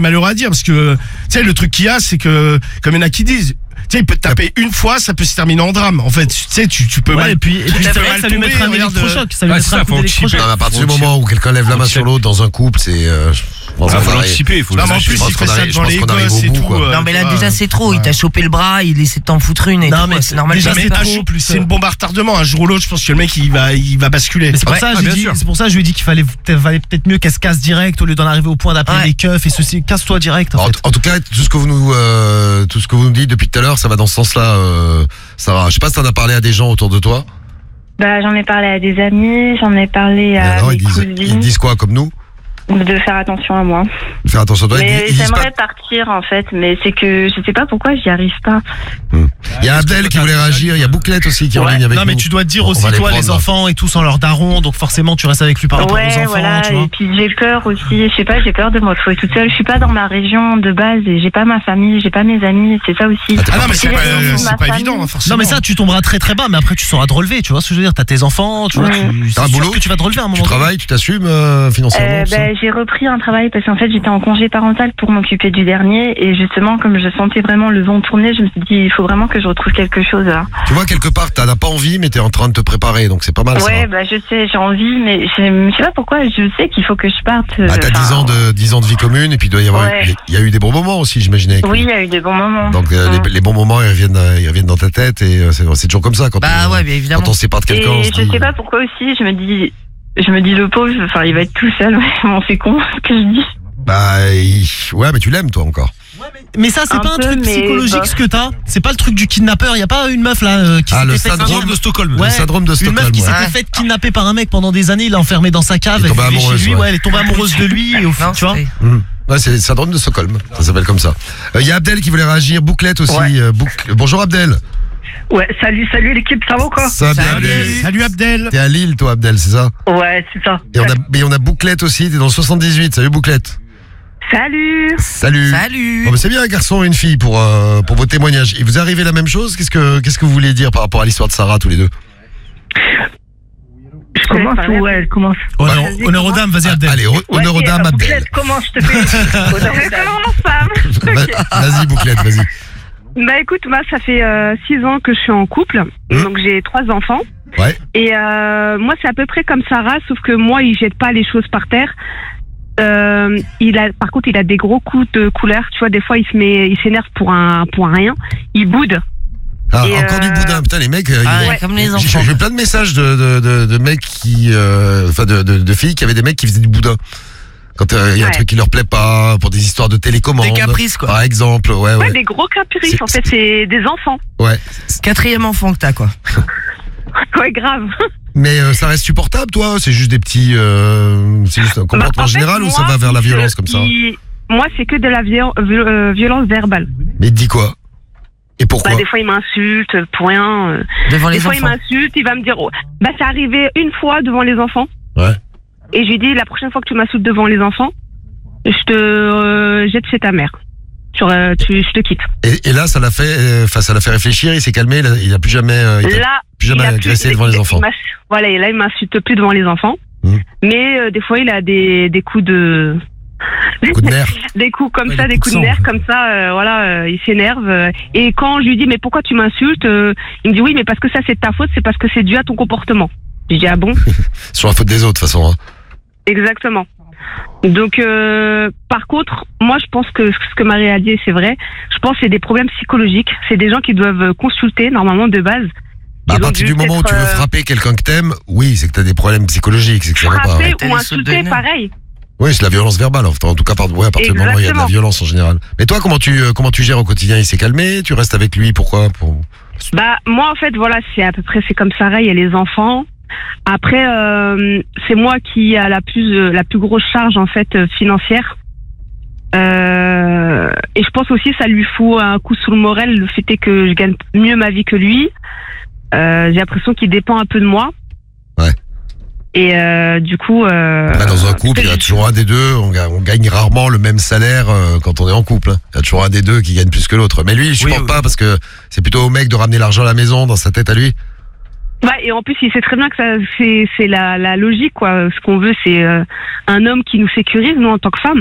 parce que, tu sais, le truc qu'il y a, c'est que, comme il y en a qui disent, tu sais, il peut te taper une fois, ça peut se terminer en drame. En fait, tu sais, tu, tu peux Ouais, mal. et puis- et tu puis peux c'est vrai mal que ça lui tomber, mettra un regarde, électrochoc, ça lui euh, mettra un coup d'électrochoc. Non, mais à partir du moment où quelqu'un lève la main sur l'autre dans un couple, c'est. Euh, je pense Ah, qu'on faut arrive- l'anticiper, il faut je le- pense Non, mais en plus, qu'on il fait arrive- ça je devant pense les qu'on arrive gosses au et bout, tout, quoi. euh, Non mais là Ouais. déjà c'est trop, il t'a chopé le bras, il essaie de t'en foutre une et Non, tout, mais c'est normal. déjà, qu'il c'est fasse un pas. chou, c'est une bombe à retardement. Un jour ou l'autre, je pense que le mec, il va, il va basculer. Mais c'est pour ça, j'ai dit, c'est pour ça, je lui ai dit qu'il fallait, valait peut-être mieux qu'elle se casse direct au lieu d'en arriver au point d'appeler les keufs et ceci. Casse-toi direct. En, En, fait. en tout cas, tout ce que vous nous, euh, tout ce que vous nous dites depuis tout à l'heure, ça va dans ce sens-là, euh, Sarah. Je sais pas si t'en as parlé à des gens autour de toi. Bah, j'en ai parlé à des amis, j'en ai parlé Et à alors, mes ils disent, cousines, ils disent quoi comme nous? de faire attention à moi. Faire attention à toi. Ils, Mais ils disent pas. j'aimerais partir en fait, mais c'est que je sais pas pourquoi j'y arrive pas. Il y a Abdel qui voulait réagir. Il y a Bouclette aussi qui est en Ouais. ligne avec non, nous. mais tu dois te dire On aussi, va les toi, prendre, les là. enfants et tout sont leurs darons, donc forcément tu restes avec lui par rapport Ouais, aux enfants, voilà, tu vois. et puis j'ai peur aussi, je sais pas, j'ai peur de me retrouver toute seule. Je suis pas dans ma région de base et j'ai pas ma famille, j'ai pas mes amis, c'est ça aussi. Ah non, mais c'est J'ai pas, les enfants de c'est ma pas famille. évident, hein, forcément. Non, mais ça, tu tomberas très très bas, mais après tu sauras te relever, tu vois ce que je veux dire. T'as tes enfants, tu vois, Ouais. tu, T'as un c'est sûr boulot que tu vas te relever à un moment Tu donné. travailles, tu t'assumes euh, financièrement. Euh, tout ça ben, j'ai repris un travail parce qu'en fait j'étais en congé parental pour m'occuper du dernier et justement comme je sentais vraiment le vent tourner, je me suis dit il faut vraiment que je retrouve quelque chose là. Tu vois, quelque part, t'en as pas envie, mais t'es en train de te préparer, donc c'est pas mal. Ouais, ça. bah je sais, j'ai envie, mais je je sais pas pourquoi, je sais qu'il faut que je parte. euh, Ah, t'as enfin, dix ans de dix ans de vie commune et puis il doit y avoir. Ouais. Il y a eu des bons moments aussi, j'imaginais. avec Oui, lui. il y a eu des bons moments. Donc euh, Mm. les, les bons moments, ils reviennent, euh, ils reviennent dans ta tête et euh, c'est c'est toujours comme ça quand. Bah on, ouais, bien évidemment. Quand on se sépare de quelqu'un, on Et se je dit. sais pas pourquoi aussi, je me dis, je me dis le pauvre, enfin il va être tout seul, vraiment c'est con ce que je dis. Bah il- ouais, mais tu l'aimes toi encore. Mais ça, c'est Un pas un peu, truc mais psychologique bof. ce que t'as. C'est pas le truc du kidnappeur. Y a pas une meuf là euh, qui Ah, le s'était fait syndrome kidnapper- de Stockholm. Ouais, Le syndrome de Une meuf Stockholm, qui ouais. s'était Ouais. fait kidnapper par un mec pendant des années. Il l'a enfermé dans sa cave. Elle est Elle tombée vivait chez amoureuse, lui. ouais. Ouais, elle est tombée amoureuse de lui. Et au fond, tu vois. Mmh. Ouais, c'est le syndrome de Stockholm. Ça s'appelle comme ça. Il y a Abdel qui voulait réagir. Bouclette aussi. euh, Boucle- Bonjour Abdel. Ouais, salut, salut l'équipe, ça va ou quoi? Ça va bien. Salut Abdel. T'es à Lille, toi, Abdel, c'est ça? Ouais, c'est ça. Et on a, mais on a Bouclette aussi. T'es dans le soixante-dix-huit. Salut Bouclette. Salut. Salut. Salut. Bon, bah, c'est bien un garçon et une fille pour euh, pour vos témoignages. Et vous arrivez la même chose? Qu'est-ce que qu'est-ce que vous voulez dire par rapport à l'histoire de Sarah tous les deux? Je commence ou elle commence? Honneur, honneur aux dames, vas-y Abdel. Allez, ho- honneur aux Ouais, dames, euh, Abdel. Bouclette, comment je te fais? Honneur aux dames. Va- Vas-y Bouclette, vas-y. Bah écoute, moi ça fait euh, six ans que je suis en couple, et Mmh. donc j'ai trois enfants. Ouais. Et euh, moi c'est à peu près comme Sarah, sauf que moi il jette pas les choses par terre. Euh, il a, par contre, il a des gros coups de couleur. Tu vois, des fois il se met, il s'énerve pour un pour un rien. Il boude. Ah, Et, encore euh, du boudin, putain les mecs. euh, Ah ils- ouais, comme les j'ai- enfants. J'ai eu plein de messages de de, de, de mecs qui, euh, enfin de, de de filles qui avaient des mecs qui faisaient du boudin. Quand euh, il y a un Ouais. truc qui leur plaît pas, pour des histoires de télécommande. Des caprices, quoi. Par exemple, ouais, Ouais, ouais. des gros caprices. C'est- En fait, c'est des enfants. Ouais. Quatrième enfant que t'as, quoi. Ouais, grave. Mais euh, ça reste supportable, toi? C'est juste des petits, euh, c'est juste un comportement Bah, en fait, général ou ça moi, va vers la il- violence comme ça? il- Moi, c'est que de la viol- viol- euh, violence verbale. Mais il te dit quoi? Et pourquoi? Bah, des fois, il m'insulte pour rien. euh. Devant des les fois, il enfants. m'insulte, il va me dire, oh, bah, c'est arrivé une fois devant les enfants. Ouais. Et je lui dis, la prochaine fois que tu m'insultes devant les enfants, je te euh, jette chez ta mère. Tu, euh, tu, je te quitte. Et, et là, ça l'a fait, euh, enfin, ça l'a fait réfléchir. Il s'est calmé. Il a, il a plus jamais, euh, il t'a Là, plus jamais il a agressé plus- devant les il- enfants. il m'as- Voilà, et là, il m'insulte plus devant les enfants. Mmh. Mais euh, des fois, il a des, des coups de... Coup de nerf. des coups comme Ouais, ça, des des coups coups de de sang, nerfs comme ça, euh, voilà, euh, il s'énerve. euh, et quand je lui dis, mais pourquoi tu m'insultes euh, il me dit, oui, mais parce que ça, c'est de ta faute, c'est parce que c'est dû à ton comportement. Je dis, ah bon? C'est sur la faute des autres, de toute façon. Hein. Exactement. Donc, euh, par contre, moi, je pense que ce que Marie a dit, c'est vrai. Je pense que c'est des problèmes psychologiques. C'est des gens qui doivent consulter, normalement, de base. Bah, à Ils ont partir dû du moment où tu veux peut-être, euh, frapper quelqu'un que t'aimes, oui, c'est que t'as des problèmes psychologiques, c'est que ça va pas. frapper ou insulter, pareil. Oui, c'est la violence verbale. Enfin, en tout cas, par, ouais, à partir du moment où il y a de la Exactement. violence en général. Mais toi, comment tu, euh, comment tu gères au quotidien? Il s'est calmé? Tu restes avec lui? Pourquoi? Pour... Bah, moi, en fait, voilà, c'est à peu près, c'est comme Sarah, il y a les enfants. Après, euh, c'est moi qui a la plus, euh, la plus grosse charge, en fait, euh, financière. Euh, et je pense aussi ça lui fout un coup sous le moral, le fait est que je gagne mieux ma vie que lui. Euh, j'ai l'impression qu'il dépend un peu de moi. Ouais. Et euh, du coup... Euh, Là, dans un couple, il y a toujours un des deux. On gagne, on gagne rarement le même salaire euh, quand on est en couple. hein. Il y a toujours un des deux qui gagne plus que l'autre. Mais lui, il supporte pas parce que c'est plutôt au mec de ramener l'argent à la maison dans sa tête à lui. Ouais, et en plus, il sait très bien que ça, c'est, c'est la, la logique, quoi. Ce qu'on veut, c'est euh, un homme qui nous sécurise, nous, en tant que femmes.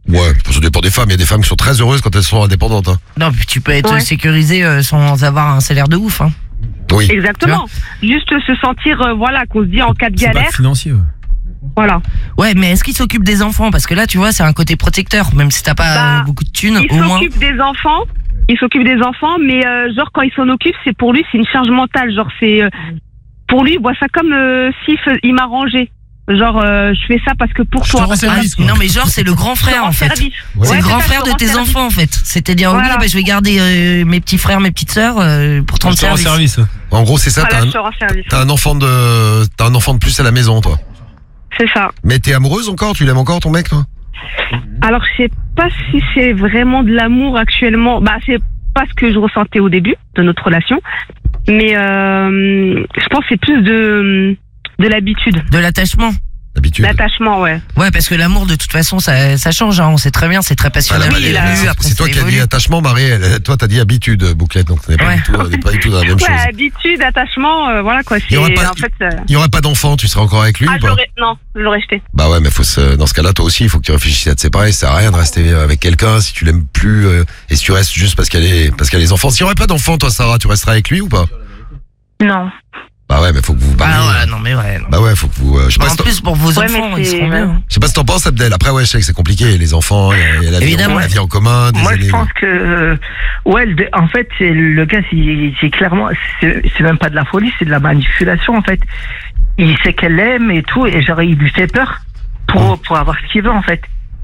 Ouais, ça dépend des femmes. Il y a des femmes qui sont très heureuses quand elles sont indépendantes. Hein. Non, puis tu peux être Ouais. sécurisé euh, sans avoir un salaire de ouf. Hein. Oui. Exactement. Juste se sentir, euh, voilà, qu'on se dit en cas de galère. financier. Ouais. Voilà. Ouais, mais est-ce qu'il s'occupe des enfants? Parce que là, tu vois, c'est un côté protecteur. Même si t'as pas Bah, euh, beaucoup de thunes, Il au moins. s'occupe des enfants. Il s'occupe des enfants, mais euh, genre quand il s'en occupe, c'est pour lui, c'est une charge mentale. Genre c'est euh, pour lui, il voit ça comme euh, s'il fais- il m'arrangeait. Genre euh, je fais ça parce que pour toi. Ah, non, mais genre, c'est le grand frère en fait. service. C'est Ouais, le grand c'est ça, frère je de rends tes service. enfants en fait. C'est-à-dire, Voilà. oui, bah, je vais garder euh, mes petits frères, mes petites sœurs euh, pour te rendre service. En gros, c'est ça. Voilà, t'as je te rends service. un, t'as un enfant de, t'as un enfant de plus à la maison, toi. C'est ça. Mais t'es amoureuse encore? Tu l'aimes encore ton mec, toi? Alors je sais pas si c'est vraiment de l'amour actuellement. Bah c'est pas ce que je ressentais au début de notre relation, mais euh, je pense que c'est plus de de l'habitude. De l'attachement. L'attachement, ouais. Ouais, parce que l'amour, de toute façon, ça, ça change. Hein. On sait très bien, c'est très passionnel. Ah, là, au bah, début, c'est- après, c'est toi ça qui as dit évolue. attachement, Marie. Elle- Toi, t'as dit habitude, Bouclette. Donc, on n'est pas, du tout- on n'est pas du tout dans la même Ouais, chose. habitude, attachement, euh, voilà quoi. Il y C'est aurait pas- en fait. euh, Il y aurait pas d'enfant, tu serais encore avec lui Ah, ou pas? j'aurais- non, je l'aurais jeté. Bah ouais, mais faut se, dans ce cas-là, toi aussi, il faut que tu réfléchisses à te séparer. Ça sert à rien de rester avec quelqu'un si tu l'aimes plus euh, et si tu restes juste parce qu'elle est, parce qu'elle a les enfants. S'il y aurait pas d'enfant, toi, Sarah, tu resterais avec lui ou pas? Non. Bah ouais, mais faut que vous vous parliez. Ah ouais, non mais ouais. non. Bah ouais, faut que vous. euh, je sais pas En si t'en- plus, pour vos Ouais, enfants, mais ils c'est- seront bien. je sais pas si t'en penses, Abdel. Après, ouais, je sais que c'est compliqué. Les enfants, il y a, il y a la, vie, Évidemment. la vie en commun. Des Moi, je années- pense que, euh, ouais, le- en fait, c'est le gars, c'est c'est clairement, c'est c'est même pas de la folie, c'est de la manipulation, en fait. Il sait qu'elle l'aime et tout, et genre, il lui fait peur pour, pour avoir ce qu'il veut, en fait.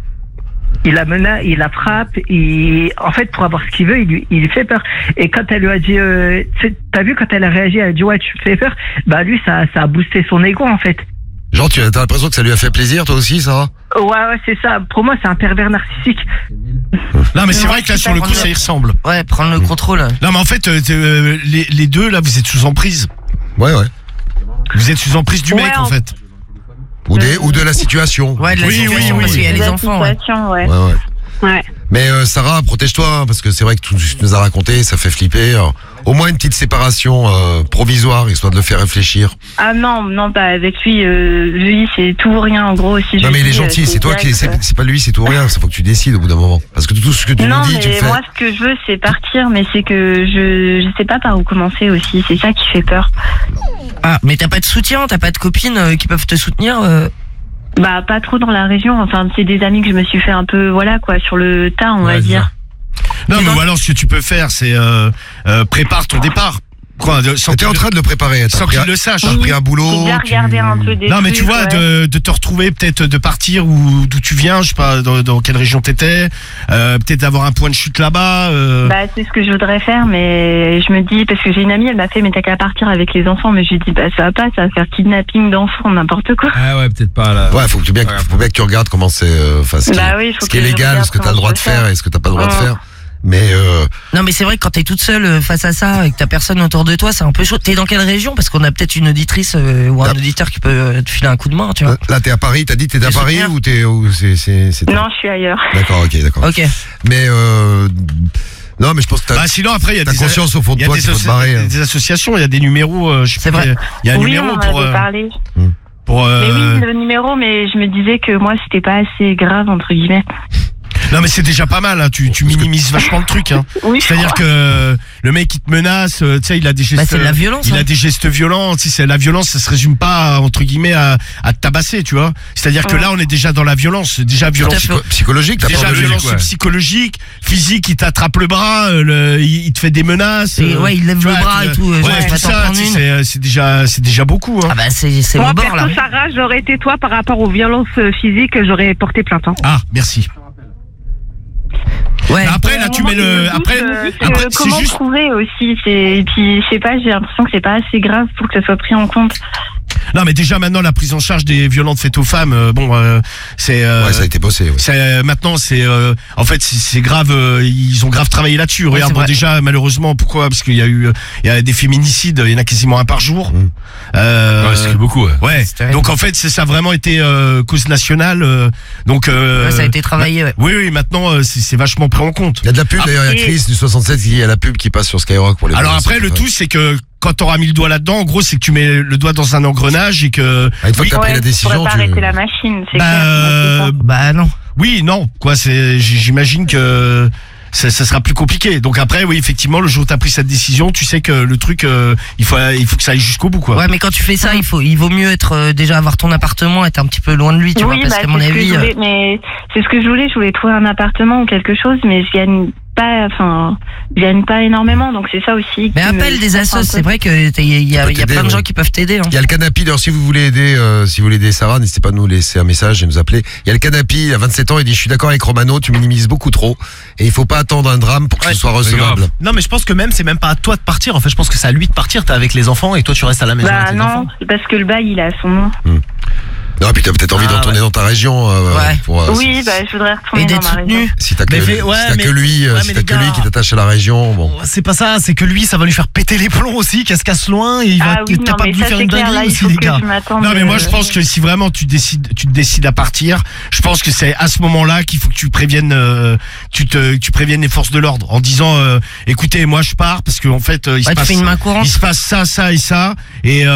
Il la menace, il la frappe, et en fait, pour avoir ce qu'il veut, il lui, il lui fait peur. Et quand elle lui a dit, euh, tu sais, t'as vu, quand elle a réagi, elle a dit, ouais, tu me fais peur, bah lui, ça, ça a boosté son ego, en fait. Genre, tu as t'as l'impression que ça lui a fait plaisir, toi aussi, Sarah? Ouais, ouais, c'est ça. Pour moi, c'est un pervers narcissique. Non, mais c'est vrai que là, sur le coup, ça y ressemble. Ouais, prendre le contrôle. Non, mais en fait, euh, t'es, euh, les, les deux, là, vous êtes sous emprise. Ouais, ouais. Vous êtes sous emprise du Ouais, mec, en- en fait. Ou des, ou de la situation. Ouais, de la Oui, situation, oui, parce oui. qu'il y a les La enfants. Ouais. situation, ouais. Ouais, ouais. Ouais. Mais euh, Sarah, protège-toi, hein, parce que c'est vrai que tout ce que tu nous as raconté, ça fait flipper. Alors, au moins une petite séparation euh, provisoire, histoire de le faire réfléchir. Ah non, non, bah avec lui, euh, lui c'est tout ou rien en gros. Si je Non mais il est dis, euh, gentil, c'est toi qui, direct, c'est euh. c'est pas lui, c'est tout ou rien. Ça faut que tu décides au bout d'un moment. Parce que tout ce que tu Non, nous dis, tu le mais fais. moi ce que je veux c'est partir, mais c'est que je je sais pas par où commencer aussi. C'est ça qui fait peur. Ah, mais t'as pas de soutien, t'as pas de copines euh, qui peuvent te soutenir euh Bah pas trop dans la région. Enfin c'est des amis que je me suis fait un peu voilà quoi sur le tas on va dire. Non, mais ou alors, ce que tu peux faire, c'est euh, euh, prépare ton départ. Quoi, de, sans T'es en train de le préparer. T'as sans pris qu'il un- le sache. T'as pris un boulot. J'ai bien tu- regardé un peu des Non, mais tu trucs, vois, ouais. de, de te retrouver, peut-être de partir ou d'où tu viens, je sais pas, dans, dans quelle région t'étais, euh, peut-être d'avoir un point de chute là-bas. Euh... Bah c'est ce que je voudrais faire, mais je me dis parce que j'ai une amie, elle m'a fait mais t'as qu'à partir avec les enfants, mais je lui dis bah ça va pas, ça va faire kidnapping d'enfants, n'importe quoi. Ah ouais, peut-être pas là. Ouais, faut que tu bien, faut bien que tu regardes comment c'est, euh, enfin, ce qui, Bah oui, faut ce qui est que je légal, regarde ce que t'as comment le droit je de peux faire. faire et ce que t'as pas le droit de Ouais. faire. Mais euh, Non, mais c'est vrai que quand t'es toute seule euh, face à ça et que t'as personne autour de toi, c'est un peu chaud. T'es dans quelle région? Parce qu'on a peut-être une auditrice euh, ou un auditeur qui peut euh, te filer un coup de main, tu vois. là, t'es à Paris. T'as dit t'es à Des Paris souvenirs ou t'es, ou c'est, c'est, c'est. Non, je suis ailleurs. D'accord, ok, d'accord. Ok. Mais euh, non, mais je pense que t'as, Bah sinon après il y a t'as des conscience au fond il de y a toi des, qu'il faut te associ- barrer. hein. des associations, il y a des numéros. euh, je sais C'est pas, vrai. Il y a un Oui, numéro on en pour avait euh, parlé. pour. Mais euh, oui, le numéro, mais je me disais que moi, c'était pas assez grave, entre guillemets. Non mais c'est déjà pas mal, hein. tu, tu minimises vachement le truc. Hein. Oui, je C'est-à-dire crois. que le mec qui te menace, euh, tu sais, il a des gestes. Bah, c'est de la violence, Il hein. a des gestes violents. Si c'est la violence, ça se résume pas entre guillemets à, à te tabasser, tu vois. C'est-à-dire que Ouais. là, on est déjà dans la violence, déjà violence. Psycho- psychologique, t'as Déjà peur de lui, violence quoi. psychologique, physique, il t'attrape le bras, euh, le- il, il te fait des menaces. Et euh, ouais, il lève tu le vois, bras tu- et tout, euh, Ouais, genre, il tout va t'en ça, prendre tu sais, une. c'est c'est déjà, c'est déjà beaucoup. Hein. Ah bah c'est c'est Moi, au bord là. perso, Sarah, j'aurais été toi par rapport aux violences euh, physiques, j'aurais porté plainte. hein. Ah, merci. Ouais. Après, là, tu mets le. Après, Euh, c'est après que c'est comment juste. trouver aussi, c'est et puis je sais pas, j'ai l'impression que c'est pas assez grave pour que ça soit pris en compte. Non, mais déjà maintenant la prise en charge des violences faites aux femmes, euh, bon, euh, c'est. euh, Ouais, ça a été bossé. Ouais. c'est, euh, maintenant, c'est euh, en fait c'est c'est grave. euh, ils ont grave travaillé là-dessus. Ouais, Regarde, c'est bon, vrai. déjà malheureusement, pourquoi? Parce qu'il y a eu, euh, il y a des féminicides. Il y en a quasiment un par jour. Euh, Ouais, c'est beaucoup, ouais. ouais. C'est terrible. Donc en fait, c'est ça a vraiment été euh, cause nationale. euh, donc. Euh, Ouais, ça a été travaillé, ouais. Oui, oui. Maintenant, euh, c'est c'est vachement pris en compte. Il y a de la pub d'ailleurs. Il y a Et- Chris du soixante-sept qui dit a la pub qui passe sur Skyrock pour les. Alors violences après, le faites aux tout, c'est que quand t'auras mis le doigt là-dedans, en gros, c'est que tu mets le doigt dans un engrenage et que. femmes. Ah, une fois que t'as pris Ouais, la tu pourrais décision, pas tu. arrêter la machine, c'est Bah, clair. euh, Bah non. oui, non, quoi, c'est, j'imagine que ça, ça sera plus compliqué. Donc après, oui, effectivement, le jour où t'as pris cette décision, tu sais que le truc, euh, il faut, il faut que ça aille jusqu'au bout, quoi. Ouais, mais quand tu fais ça, il faut, il vaut mieux être euh, déjà avoir ton appartement, être un petit peu loin de lui, tu oui, vois, parce bah, qu'à mon c'est ce que avis. je voulais, mais c'est ce que je voulais. Je voulais trouver un appartement ou quelque chose, mais je gagne pas, enfin, je gagne pas énormément, donc c'est ça aussi. Mais appelle des assos, c'est vrai que il y a, y a, y a plein de gens qui peuvent t'aider. Hein. Il y a le Canapi, d'ailleurs, si vous voulez aider, euh, si vous voulez aider Sarah, n'hésitez pas à nous laisser un message et nous appeler. Il y a le Canapi, il a vingt-sept ans, il dit, je suis d'accord avec Romano, tu minimises beaucoup trop, et il faut pas attendre un drame pour que Ouais, ce soit c'est recevable. grave. Non, mais je pense que même, c'est même pas à toi de partir. En fait, je pense que c'est à lui de partir. T'es avec les enfants et toi, tu restes à la maison Bah avec les non, enfants. c'est parce que le bail il est à son nom. Non, puis t'as peut-être envie Ah, de retourner ouais. dans ta région. Euh, Ouais. pour, euh, Oui, bah je voudrais retourner Et dans d'être ma région. soutenu. Si t'as que, Mais si fais- ouais, t'as mais- que lui, euh, ouais, si mais t'as les que lui gars- qui t'attache à la région, bon. C'est pas ça, c'est que lui, ça va lui faire péter les plombs aussi, qu'elle se casse loin et il va Ah oui, être non, capable mais de lui ça, faire c'est une clair, là, dinguerie il aussi, faut les que gars. je m'attende, Non, mais moi, euh, je pense que si vraiment tu décides, tu te décides à partir, je pense que c'est à ce moment-là qu'il faut que tu préviennes, euh, tu te, tu préviennes les forces de l'ordre en disant, euh, écoutez, moi je pars parce que en fait, euh, il se Ouais, tu passe, fais une main courante. il se passe ça, ça et ça, et euh,